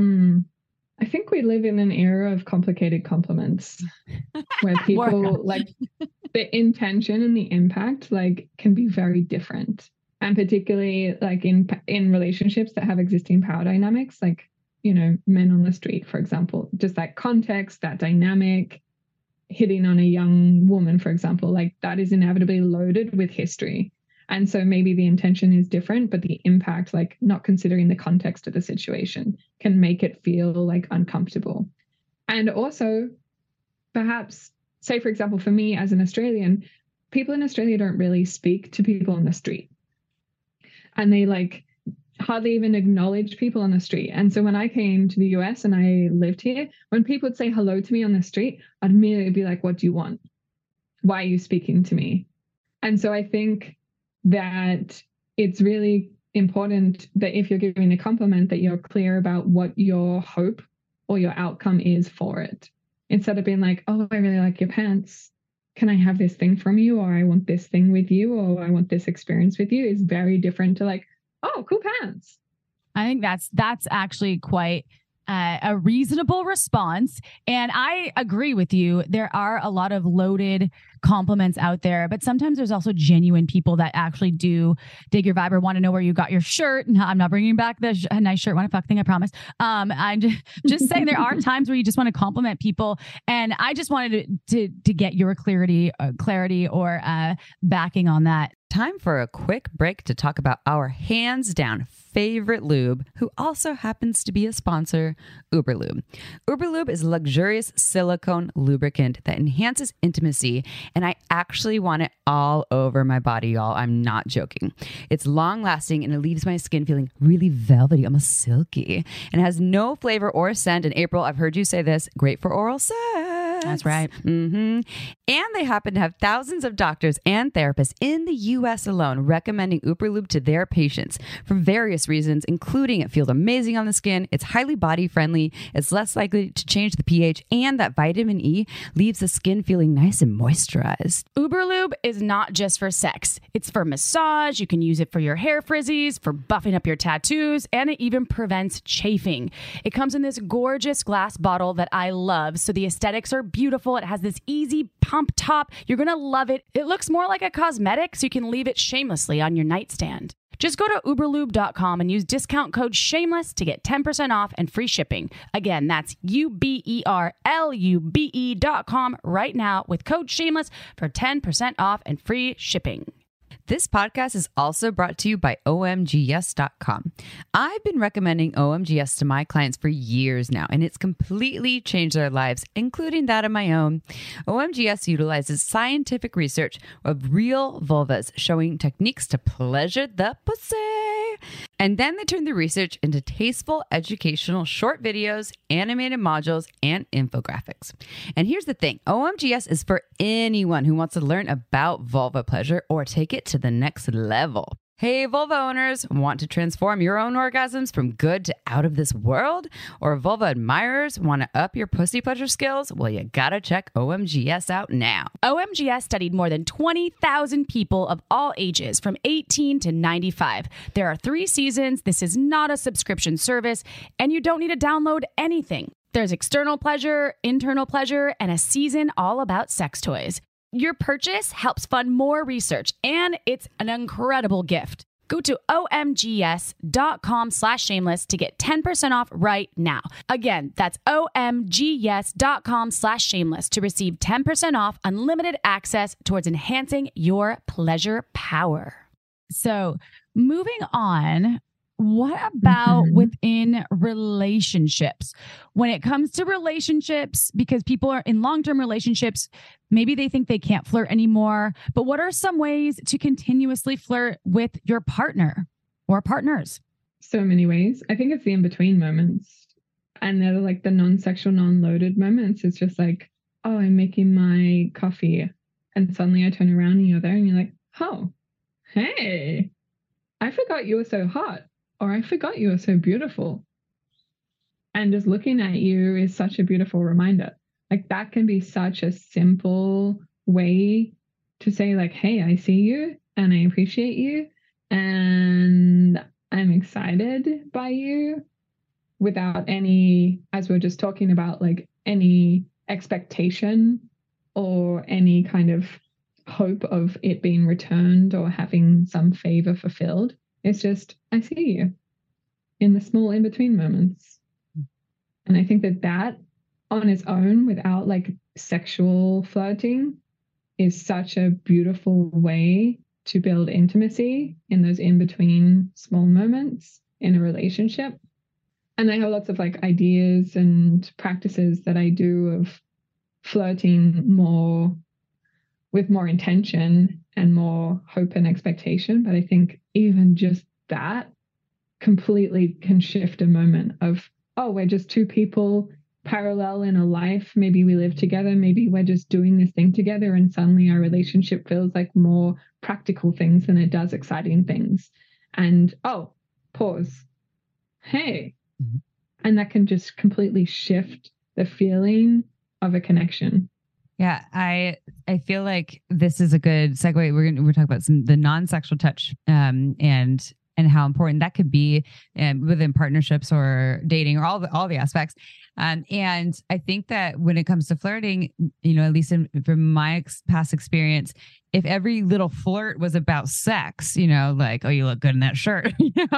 I think we live in an era of complicated compliments where people like the intention and the impact like can be very different. And particularly like in relationships that have existing power dynamics, like, men on the street, for example, just that context, that dynamic, hitting on a young woman, for example, like that is inevitably loaded with history. And so maybe the intention is different, but the impact, like not considering the context of the situation, can make it feel like uncomfortable. And also, perhaps, say, for example, for me as an Australian, people in Australia don't really speak to people on the street. And they like hardly even acknowledge people on the street. And so when I came to the US and I lived here, when people would say hello to me on the street, I'd immediately be like, what do you want? Why are you speaking to me? And so I think that it's really important that if you're giving a compliment, that you're clear about what your hope or your outcome is for it. Instead of being like, oh, I really like your pants. Can I have this thing from you? Or I want this thing with you, or I want this experience with you, is very different to like, oh, cool pants. I think that's actually quite a reasonable response. And I agree with you. There are a lot of loaded compliments out there, but sometimes there's also genuine people that actually do dig your vibe or want to know where you got your shirt. And I'm not bringing back the nice shirt one fuck thing, I promise. I'm just saying there are times where you just want to compliment people. And I just wanted to get your clarity or backing on that. Time for a quick break to talk about our hands down favorite lube, who also happens to be a sponsor, Uberlube. Uberlube is a luxurious silicone lubricant that enhances intimacy, and I actually want it all over my body, y'all. I'm not joking. It's long lasting and it leaves my skin feeling really velvety, almost silky, and has no flavor or scent. And April, I've heard you say this, great for oral sex. That's right. Mm-hmm. And they happen to have thousands of doctors and therapists in the U.S. alone recommending Uberlube to their patients for various reasons, including it feels amazing on the skin, it's highly body friendly, it's less likely to change the pH, and that vitamin E leaves the skin feeling nice and moisturized. Uberlube is not just for sex. It's for massage. You can use it for your hair frizzies, for buffing up your tattoos, and it even prevents chafing. It comes in this gorgeous glass bottle that I love. So the aesthetics are beautiful. It has this easy pump top. You're going to love it. It looks more like a cosmetic, so you can leave it shamelessly on your nightstand. Just go to uberlube.com and use discount code SHAMELESS to get 10% off and free shipping. Again, that's uberlube.com right now with code SHAMELESS for 10% off and free shipping. This podcast is also brought to you by OMGYes.com. I've been recommending OMGYes to my clients for years now, and it's completely changed their lives, including that of my own. OMGYes utilizes scientific research of real vulvas showing techniques to pleasure the pussy. And then they turn the research into tasteful, educational short videos, animated modules, and infographics. And here's the thing, OMGYes is for anyone who wants to learn about vulva pleasure or take it to the next level. Hey, vulva owners, want to transform your own orgasms from good to out of this world? Or vulva admirers want to up your pussy pleasure skills? Well, you gotta check OMGYes out now. OMGYes studied more than 20,000 people of all ages from 18 to 95. There are 3 seasons. This is not a subscription service, and you don't need to download anything. There's external pleasure, internal pleasure, and a season all about sex toys. Your purchase helps fund more research, and it's an incredible gift. Go to omgyes.com/shameless to get 10% off right now. Again, that's omgyes.com/shameless to receive 10% off unlimited access towards enhancing your pleasure power. So moving on, what about within relationships? When it comes to relationships, because people are in long-term relationships, maybe they think they can't flirt anymore, but what are some ways to continuously flirt with your partner or partners? So many ways. I think it's the in-between moments. And they're like the non-sexual, non-loaded moments. It's just like, oh, I'm making my coffee. And suddenly I turn around and you're there and you're like, oh, hey, I forgot you were so hot. Or I forgot you were so beautiful. And just looking at you is such a beautiful reminder. Like that can be such a simple way to say like, hey, I see you and I appreciate you and I'm excited by you without any, as we're just talking about, like any expectation or any kind of hope of it being returned or having some favor fulfilled. It's just, I see you in the small in-between moments. And I think that on its own, without like sexual flirting, is such a beautiful way to build intimacy in those in-between small moments in a relationship. And I have lots of like ideas and practices that I do of flirting more with more intention and more hope and expectation. But I think even just that completely can shift a moment of, oh, we're just two people parallel in a life. Maybe we live together. Maybe we're just doing this thing together. And suddenly our relationship feels like more practical things than it does exciting things. And, oh, pause. Hey. Mm-hmm. And that can just completely shift the feeling of a connection. Yeah, I feel like this is a good segue. We're talking about the non-sexual touch and how important that could be within partnerships or dating or all the aspects. And I think that when it comes to flirting, at least from my past experience, if every little flirt was about sex, like, oh, you look good in that shirt,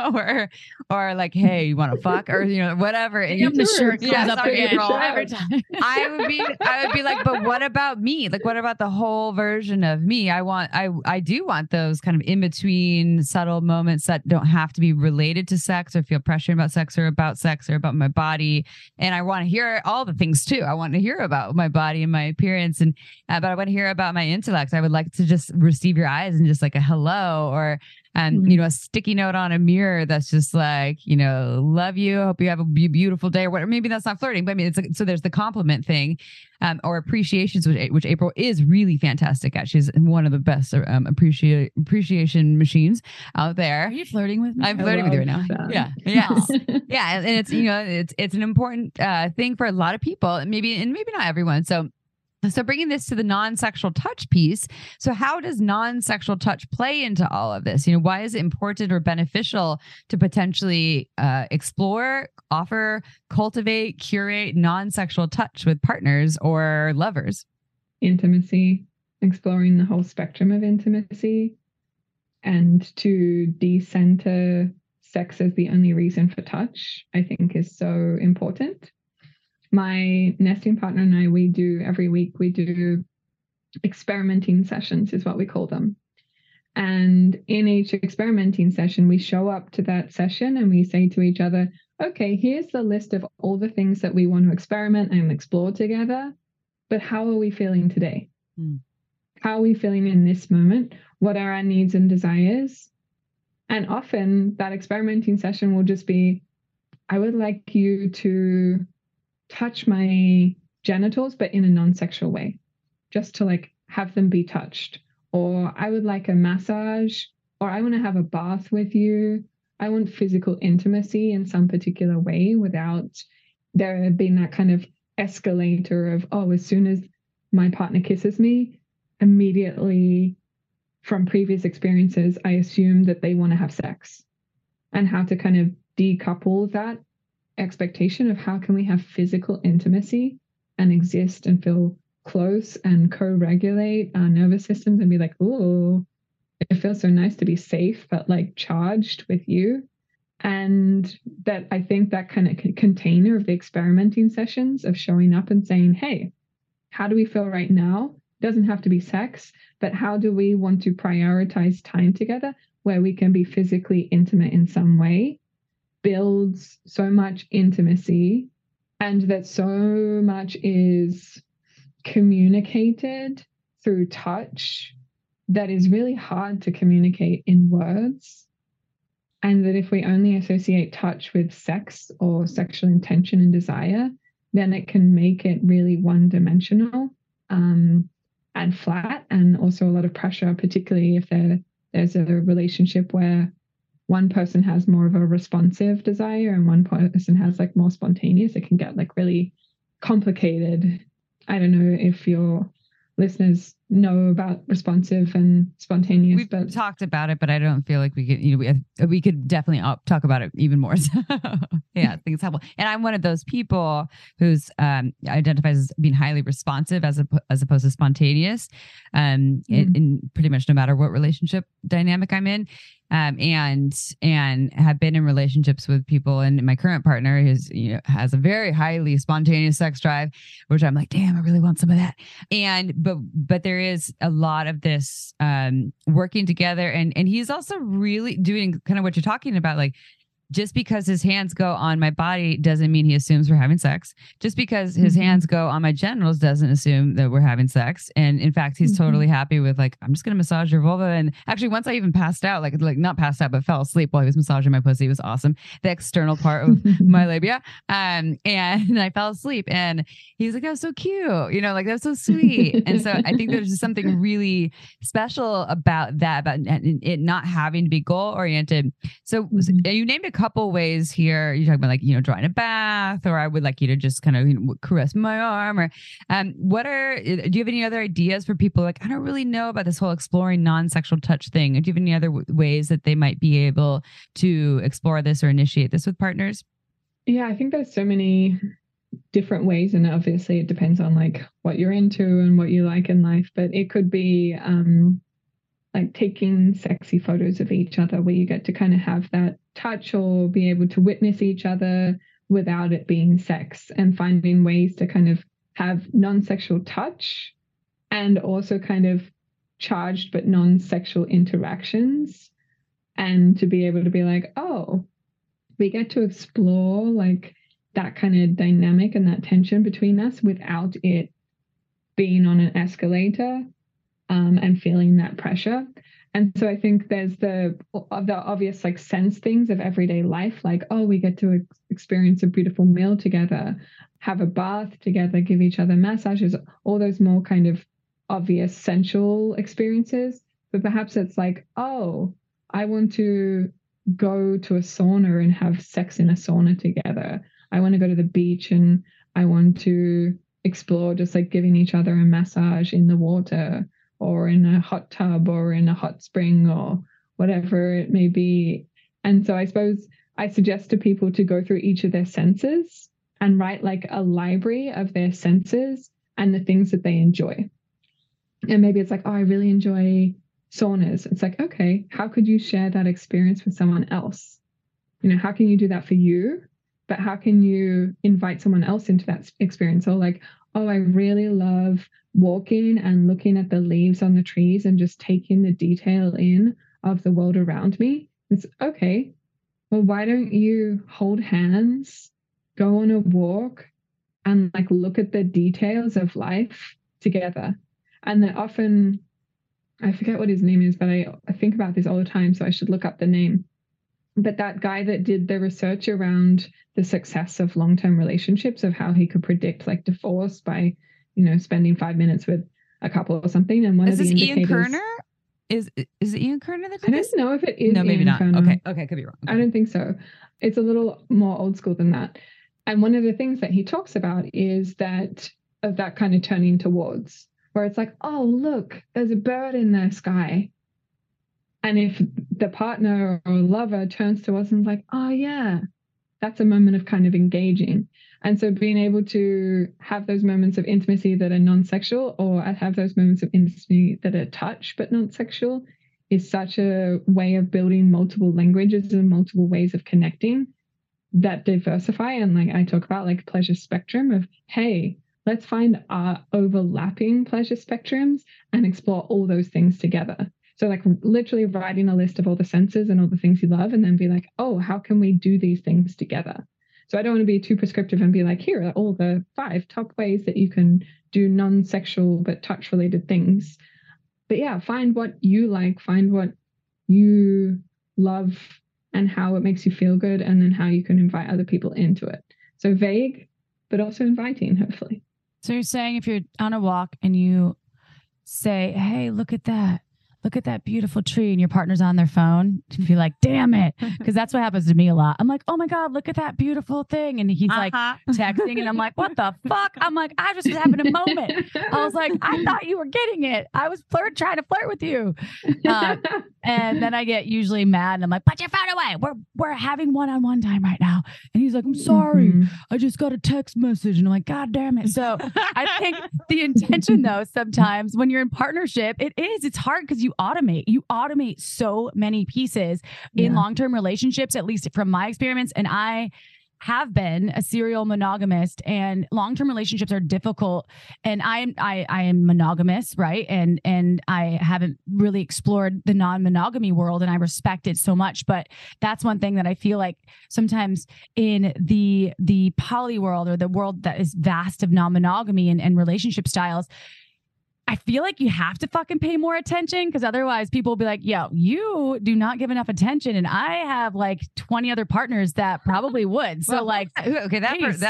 or like, hey, you want to fuck, or whatever. And the shirt comes up again every time. I would be like, but what about me? Like, what about the whole version of me? I do want those kind of in between subtle moments that don't have to be related to sex or feel pressure about sex or about my body. And I want to hear all the things too. I want to hear about my body and my appearance, and but I want to hear about my intellect. I would like to just receive your eyes and just like a hello, or a sticky note on a mirror that's just like, love you, hope you have a beautiful day, or whatever. Maybe that's not flirting, but I mean, it's like, so there's the compliment thing, or appreciations, which April is really fantastic at. She's one of the best appreciation machines out there. Are you flirting with me? I'm flirting with you right now. That. Yeah. Yes. Yeah. And it's, it's an important thing for a lot of people, and maybe not everyone. So bringing this to the non-sexual touch piece. So how does non-sexual touch play into all of this? Why is it important or beneficial to potentially explore, offer, cultivate, curate non-sexual touch with partners or lovers? Intimacy, exploring the whole spectrum of intimacy, and to decenter sex as the only reason for touch, I think is so important. My nesting partner and I, every week we do experimenting sessions, is what we call them. And in each experimenting session, we show up to that session and we say to each other, okay, here's the list of all the things that we want to experiment and explore together. But how are we feeling today? How are we feeling in this moment? What are our needs and desires? And often that experimenting session will just be, I would like you to touch my genitals, but in a non-sexual way, just to like have them be touched. Or I would like a massage, or I want to have a bath with you. I want physical intimacy in some particular way without there being that kind of escalator of, oh, as soon as my partner kisses me, immediately from previous experiences, I assume that they want to have sex. And how to kind of decouple that expectation of how can we have physical intimacy and exist and feel close and co-regulate our nervous systems and be like, oh, it feels so nice to be safe, but like charged with you. And that I think that kind of container of the experimenting sessions of showing up and saying, hey, how do we feel right now? It doesn't have to be sex, but how do we want to prioritize time together where we can be physically intimate in some way? Builds so much intimacy, and that so much is communicated through touch that is really hard to communicate in words. And that if we only associate touch with sex or sexual intention and desire, then it can make it really one-dimensional and flat, and also a lot of pressure, particularly if there's a relationship where one person has more of a responsive desire and one person has like more spontaneous. It can get like really complicated. I don't know if your listeners know about responsive and spontaneous. We've talked about it, but I don't feel like we could, we could definitely talk about it even more. So yeah, I think it's helpful. And I'm one of those people who's identifies as being highly responsive as opposed to spontaneous, in pretty much no matter what relationship dynamic I'm in. and have been in relationships with people. And my current partner is, has a very highly spontaneous sex drive, which I'm like, damn, I really want some of that. But there is a lot of this working together, and he's also really doing kind of what you're talking about, like, just because his hands go on my body doesn't mean he assumes we're having sex. Just because his hands go on my genitals doesn't assume that we're having sex. And in fact, he's totally happy with, like, I'm just going to massage your vulva. And actually, once I even passed out, like not passed out, but fell asleep while he was massaging my pussy. It was awesome. The external part of my labia. And I fell asleep, and he was like, that was so cute. Like, that's so sweet. And so I think there's just something really special about that, about it not having to be goal oriented. So you named a couple ways here. You're talking about, like, drawing a bath, or I would like you to just kind of caress my arm, or do you have any other ideas for people? Like, I don't really know about this whole exploring non-sexual touch thing. Do you have any other ways that they might be able to explore this or initiate this with partners? Yeah, I think there's so many different ways, and obviously it depends on, like, what you're into and what you like in life, but it could be like taking sexy photos of each other where you get to kind of have that touch or be able to witness each other without it being sex, and finding ways to kind of have non-sexual touch and also kind of charged but non-sexual interactions, and to be able to be like, oh, we get to explore, like, that kind of dynamic and that tension between us without it being on an escalator. And feeling that pressure. And so I think there's the obvious, like, sense things of everyday life, like, oh, we get to experience a beautiful meal together, have a bath together, give each other massages, all those more kind of obvious sensual experiences. But perhaps it's like, oh, I want to go to a sauna and have sex in a sauna together. I want to go to the beach and I want to explore just, like, giving each other a massage in the water, or in a hot tub, or in a hot spring, or whatever it may be. And so I suppose I suggest to people to go through each of their senses and write, like, a library of their senses and the things that they enjoy. And maybe it's like, oh, I really enjoy saunas. It's like, okay, how could you share that experience with someone else? How can you do that for you? But how can you invite someone else into that experience? Or like, oh, I really love walking and looking at the leaves on the trees and just taking the detail in of the world around me. It's okay. Well, why don't you hold hands, go on a walk, and, like, look at the details of life together? And that often, I forget what his name is, but I think about this all the time, so I should look up the name. But that guy that did the research around the success of long-term relationships, of how he could predict, like, divorce by, spending 5 minutes with a couple or something. And one of the indicators. Ian Kerner? Is it Ian Kerner that did this? I don't know if it is. No, maybe Ian not. Kerner. Okay, could be wrong. Okay. I don't think so. It's a little more old school than that. And one of the things that he talks about is that kind of turning towards, where it's like, oh, look, there's a bird in the sky. And if the partner or lover turns to us and is like, oh, yeah, that's a moment of kind of engaging. And so being able to have those moments of intimacy that are non-sexual, or have those moments of intimacy that are touch but not sexual, is such a way of building multiple languages and multiple ways of connecting that diversify. And, like, I talk about, like, pleasure spectrum of, hey, let's find our overlapping pleasure spectrums and explore all those things together. So, like, literally writing a list of all the senses and all the things you love, and then be like, oh, how can we do these things together? So I don't want to be too prescriptive and be like, here are all the 5 top ways that you can do non-sexual but touch-related things. But yeah, find what you like, find what you love and how it makes you feel good, and then how you can invite other people into it. So vague, but also inviting, hopefully. So you're saying if you're on a walk and you say, hey, look at that beautiful tree, and your partner's on their phone, to be like, damn it. Because that's what happens to me a lot. I'm like, oh my God, look at that beautiful thing. And he's like texting, and I'm like, what the fuck? I'm like, I just was having a moment. I was like, I thought you were getting it. I was trying to flirt with you. And And then I get usually mad and I'm like, put your phone away. We're having one-on-one time right now. And he's like, I'm sorry. I just got a text message. And I'm like, God damn it. So I think the intention though, sometimes when you're in partnership, it's hard because you automate so many pieces in long-term relationships, at least from my experience. And I have been a serial monogamist, and long-term relationships are difficult. And I am monogamous, right? And I haven't really explored the non-monogamy world, and I respect it so much. But that's one thing that I feel like sometimes in the poly world, or the world that is vast of non-monogamy and relationship styles, I feel like you have to fucking pay more attention, because otherwise people will be like, yo, you do not give enough attention. And I have like 20 other partners that probably would. So like, okay,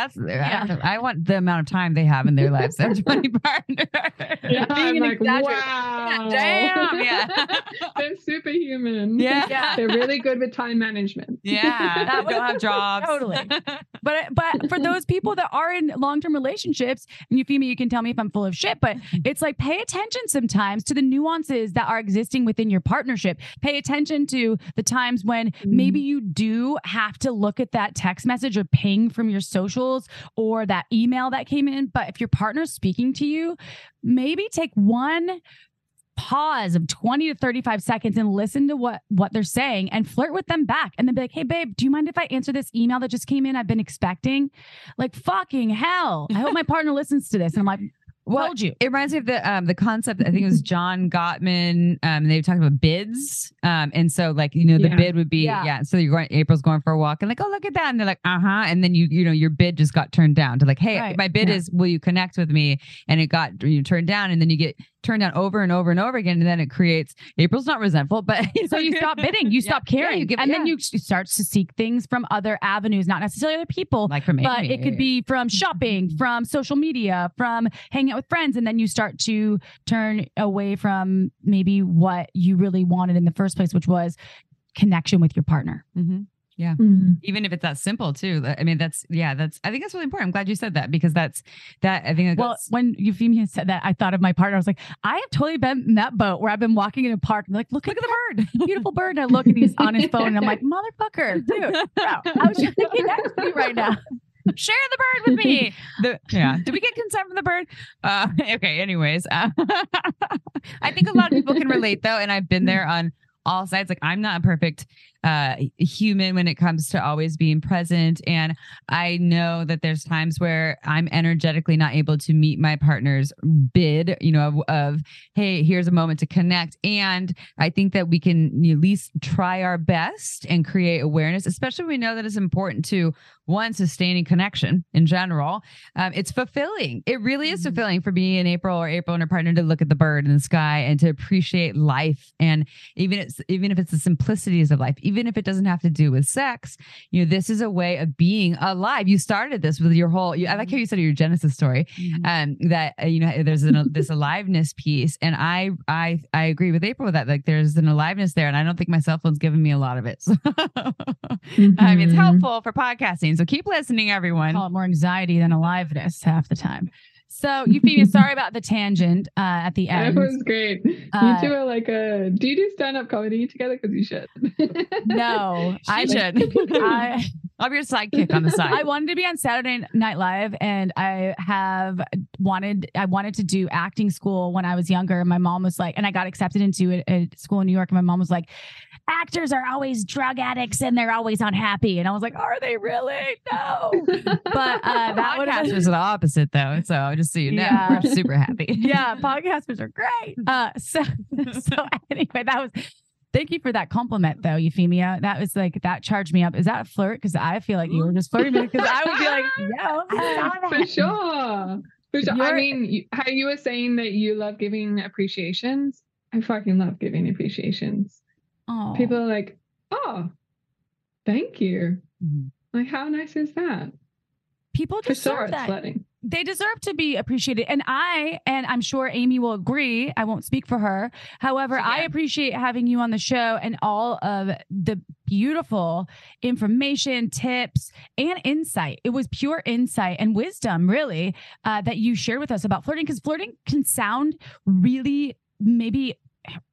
I want the amount of time they have in their lives. They're 20 partners. Yeah, I'm like, wow. Yeah, damn. Yeah. They're superhuman. Yeah. They're really good with time management. Yeah. They don't have jobs. Totally. But for those people that are in long-term relationships, and Euphemia, you can tell me if I'm full of shit, but it's like, pay attention sometimes to the nuances that are existing within your partnership. Pay attention to the times when maybe you do have to look at that text message or ping from your socials or that email that came in. But if your partner's speaking to you, maybe take one pause of 20 to 35 seconds and listen to what they're saying and flirt with them back, and then be like, hey babe, do you mind if I answer this email that just came in? I've been expecting. Like, fucking hell. I hope my partner listens to this. And I'm like, told you. It reminds me of the concept. I think it was John Gottman. They talked about bids. And so like, the bid would be, so April's going for a walk and like, oh, look at that. And they're like, and then your bid just got turned down to like, hey, my bid is, will you connect with me? And it got turned down, and then you get turned down over and over and over again. And then it creates, April's not resentful, but so you stop bidding, you stop caring. Then you start to seek things from other avenues, not necessarily other people, like from but it could be from shopping, from social media, from hanging out with friends. And then you start to turn away from maybe what you really wanted in the first place, which was connection with your partner. Mm-hmm. Yeah. Even if it's that simple too. I mean, I think that's really important. I'm glad you said that, because I think when Euphemia said that, I thought of my partner. I was like, I have totally been in that boat where I've been walking in a park and like, look at the bird, beautiful bird. And I look and he's on his phone and I'm like, motherfucker, dude, bro, I was just thinking next to you right now. Share the bird with me. Did we get consent from the bird? Okay. Anyways, I think a lot of people can relate though. And I've been there on all sides. Like, I'm not a perfect human when it comes to always being present. And I know that there's times where I'm energetically not able to meet my partner's bid, of, hey, here's a moment to connect. And I think that we can at least try our best and create awareness, especially when we know that it's important to, one, sustaining connection in general. It's fulfilling. It really is fulfilling for me and April and her partner to look at the bird in the sky and to appreciate life. And even if it's the simplicities of life, even if it doesn't have to do with sex, this is a way of being alive. You started this with your whole, I like how you said your Genesis story, that, there's this aliveness piece. And I agree with April with that. Like, there's an aliveness there. And I don't think my cell phone's giving me a lot of it. So, I mean, it's helpful for podcasting. So keep listening, everyone. Call it more anxiety than aliveness half the time. So, Euphemia, sorry about the tangent at the end. That was great. You two are like do you do stand-up comedy together? Because you should. No, I should. I'll be your sidekick on the side. I wanted to be on Saturday Night Live, and I wanted to do acting school when I was younger. My mom was like, and I got accepted into a school in New York, and my mom was like, actors are always drug addicts and they're always unhappy. And I was like, are they really? No. But that podcasters are the opposite though. So just so you know, we're super happy. Yeah, podcasters are great. So anyway, thank you for that compliment though, Euphemia. That was like, that charged me up. Is that a flirt? Because I feel like you were just flirting because I would be like, yeah, for sure. I mean, how you were saying that you love giving appreciations. I fucking love giving appreciations. Oh. People are like, oh, thank you. Like, how nice is that? People deserve that. Sledding. They deserve to be appreciated. And I'm sure Amy will agree. I won't speak for her. However, I appreciate having you on the show and all of the beautiful information, tips, and insight. It was pure insight and wisdom, really, that you shared with us about flirting, because flirting can sound really maybe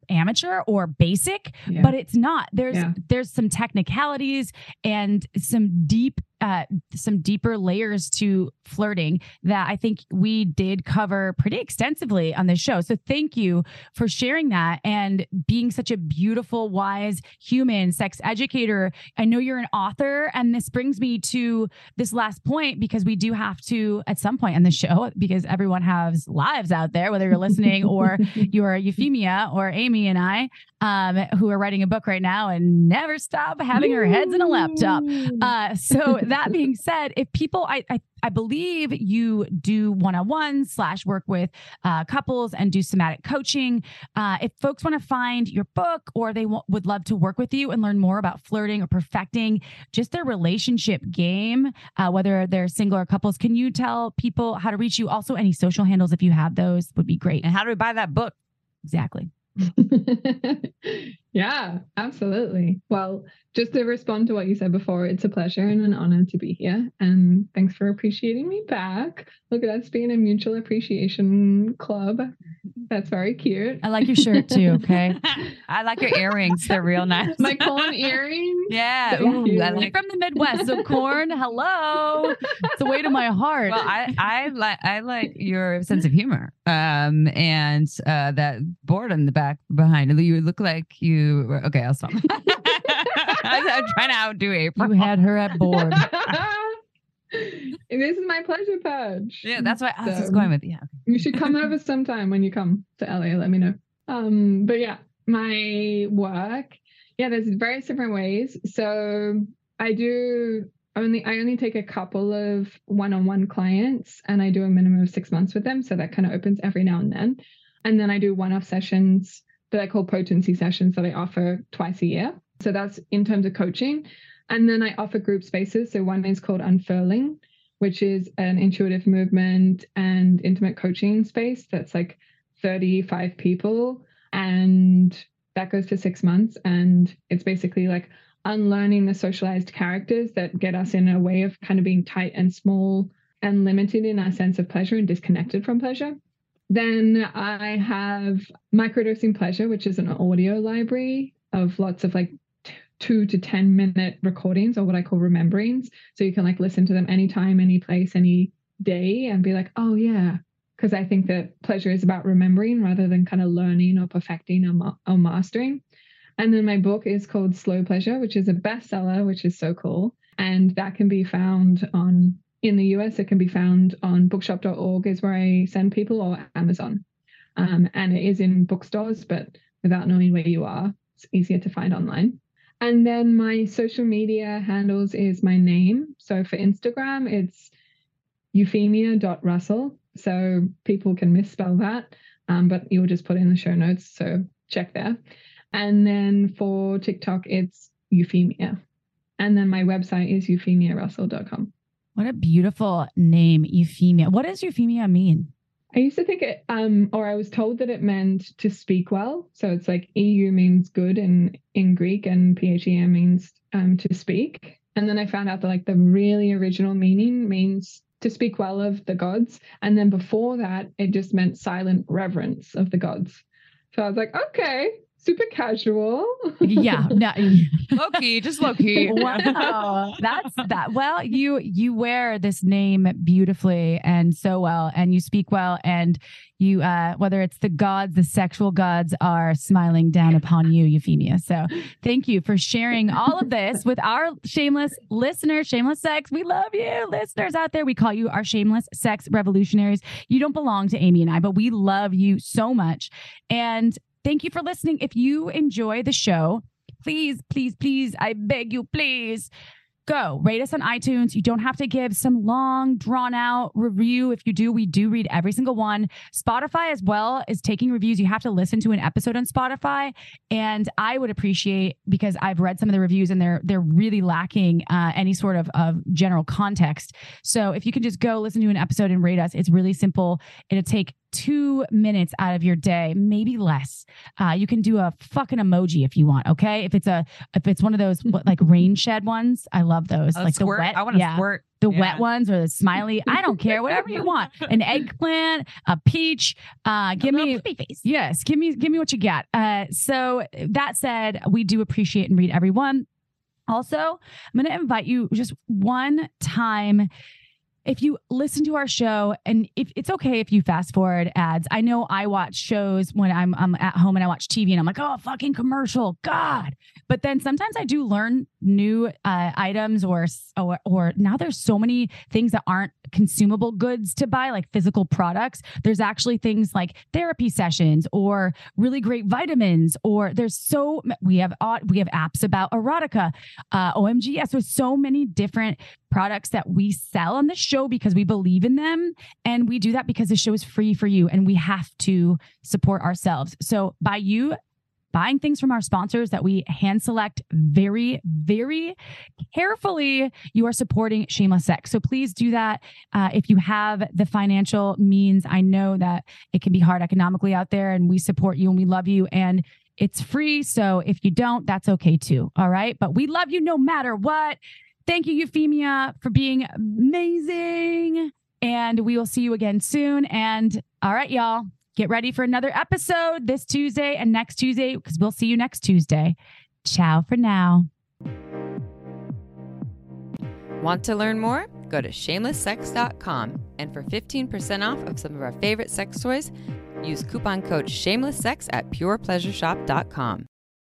amateur or basic, but it's not. There's some technicalities and some deeper layers to flirting that I think we did cover pretty extensively on this show. So thank you for sharing that and being such a beautiful, wise human sex educator. I know you're an author, and this brings me to this last point, because we do have to, at some point on the show, because everyone has lives out there, whether you're listening or you're Euphemia or Amy and I, who are writing a book right now and never stop having our heads in a laptop. So that being said, if people, I believe you do one-on-ones / work with couples and do somatic coaching. If folks want to find your book, or they would love to work with you and learn more about flirting or perfecting just their relationship game, whether they're single or couples, can you tell people how to reach you? Also, any social handles, if you have those, would be great. And how do we buy that book? Exactly. Yeah, absolutely. Well, just to respond to what you said before, it's a pleasure and an honor to be here. And thanks for appreciating me back. Look at us being a mutual appreciation club. That's very cute. I like your shirt too. Okay. I like your earrings. They're real nice. My corn earrings. Yeah. Thank you. I like from the Midwest. So corn, hello. It's the way to my heart. Well, I like your sense of humor. And that board on the back behind it. You look like you were, okay, I'll stop. I'm trying to outdo April. You had her at board. This is my pleasure patch. Yeah, that's why I was just going with you. You should come over sometime when you come to LA. Let me know. But yeah, my work. Yeah, there's various different ways. So I only take a couple of one-on-one clients, and I do a minimum of 6 months with them. So that kind of opens every now and then. And then I do one-off sessions that I call potency sessions that I offer twice a year. So that's in terms of coaching. And then I offer group spaces. So one is called Unfurling, which is an intuitive movement and intimate coaching space that's like 35 people. And that goes for 6 months. And it's basically like unlearning the socialized characters that get us in a way of kind of being tight and small and limited in our sense of pleasure and disconnected from pleasure. Then I have Microdosing Pleasure, which is an audio library of lots of like 2 to 10 minute recordings, or what I call rememberings. So you can like listen to them anytime, any place, any day, and be like, oh yeah. Because I think that pleasure is about remembering rather than kind of learning or perfecting or mastering. And then my book is called Slow Pleasure, which is a bestseller, which is so cool. And that can be found in the US, it can be found on bookshop.org is where I send people, or Amazon. And it is in bookstores, but without knowing where you are, it's easier to find online. And then my social media handles is my name. So for Instagram, it's euphemia.russell. So people can misspell that, but you'll just put it in the show notes. So check there. And then for TikTok, it's Euphemia. And then my website is euphemiarussell.com. What a beautiful name, Euphemia. What does Euphemia mean? I used to think it, or I was told that it meant to speak well. So it's like EU means good in Greek, and PHEM means to speak. And then I found out that like the really original meaning means to speak well of the gods. And then before that, it just meant silent reverence of the gods. So I was like, okay, super casual. Yeah. No, low key, just low key. Wow. That's that. Well, you wear this name beautifully and so well, and you speak well, and you, whether it's the gods, the sexual gods are smiling down upon you, Euphemia. So thank you for sharing all of this with our shameless listeners, shameless sex. We love you, listeners out there. We call you our shameless sex revolutionaries. You don't belong to Amy and I, but we love you so much. And thank you for listening. If you enjoy the show, please, please, please, I beg you, please, go rate us on iTunes. You don't have to give some long, drawn out review. If you do, we do read every single one. Spotify as well is taking reviews. You have to listen to an episode on Spotify. And I would appreciate, because I've read some of the reviews and they're really lacking any sort of general context. So if you can just go listen to an episode and rate us, it's really simple. It'll take 2 minutes out of your day, maybe less. You can do a fucking emoji if you want. Okay. If it's one of those like rain shed ones, I love those. Like squirt. the wet. I want to squirt. The wet ones or the smiley. I don't care. Whatever you want. An eggplant, a peach. Give me face. Yes. Give me what you got. So that said, we do appreciate and read everyone. Also, I'm going to invite you just one time. If you listen to our show, and if it's okay if you fast forward ads. I know I watch shows when I'm at home and I watch TV and I'm like, oh, fucking commercial, God. But then sometimes I do learn new items or now there's so many things that aren't consumable goods to buy, like physical products. There's actually things like therapy sessions or really great vitamins, or we have apps about erotica, OMG. Yes, there's so many different products that we sell on the show because we believe in them. And we do that because the show is free for you and we have to support ourselves. So by you buying things from our sponsors that we hand select very, very carefully, you are supporting Shameless Sex. So please do that. If you have the financial means, I know that it can be hard economically out there, and we support you and we love you, and it's free. So if you don't, that's okay too. All right. But we love you no matter what. Thank you, Euphemia, for being amazing. And we will see you again soon. And all right, y'all, get ready for another episode this Tuesday and next Tuesday, because we'll see you next Tuesday. Ciao for now. Want to learn more? Go to shamelesssex.com. And for 15% off of some of our favorite sex toys, use coupon code shamelesssex at purepleasureshop.com.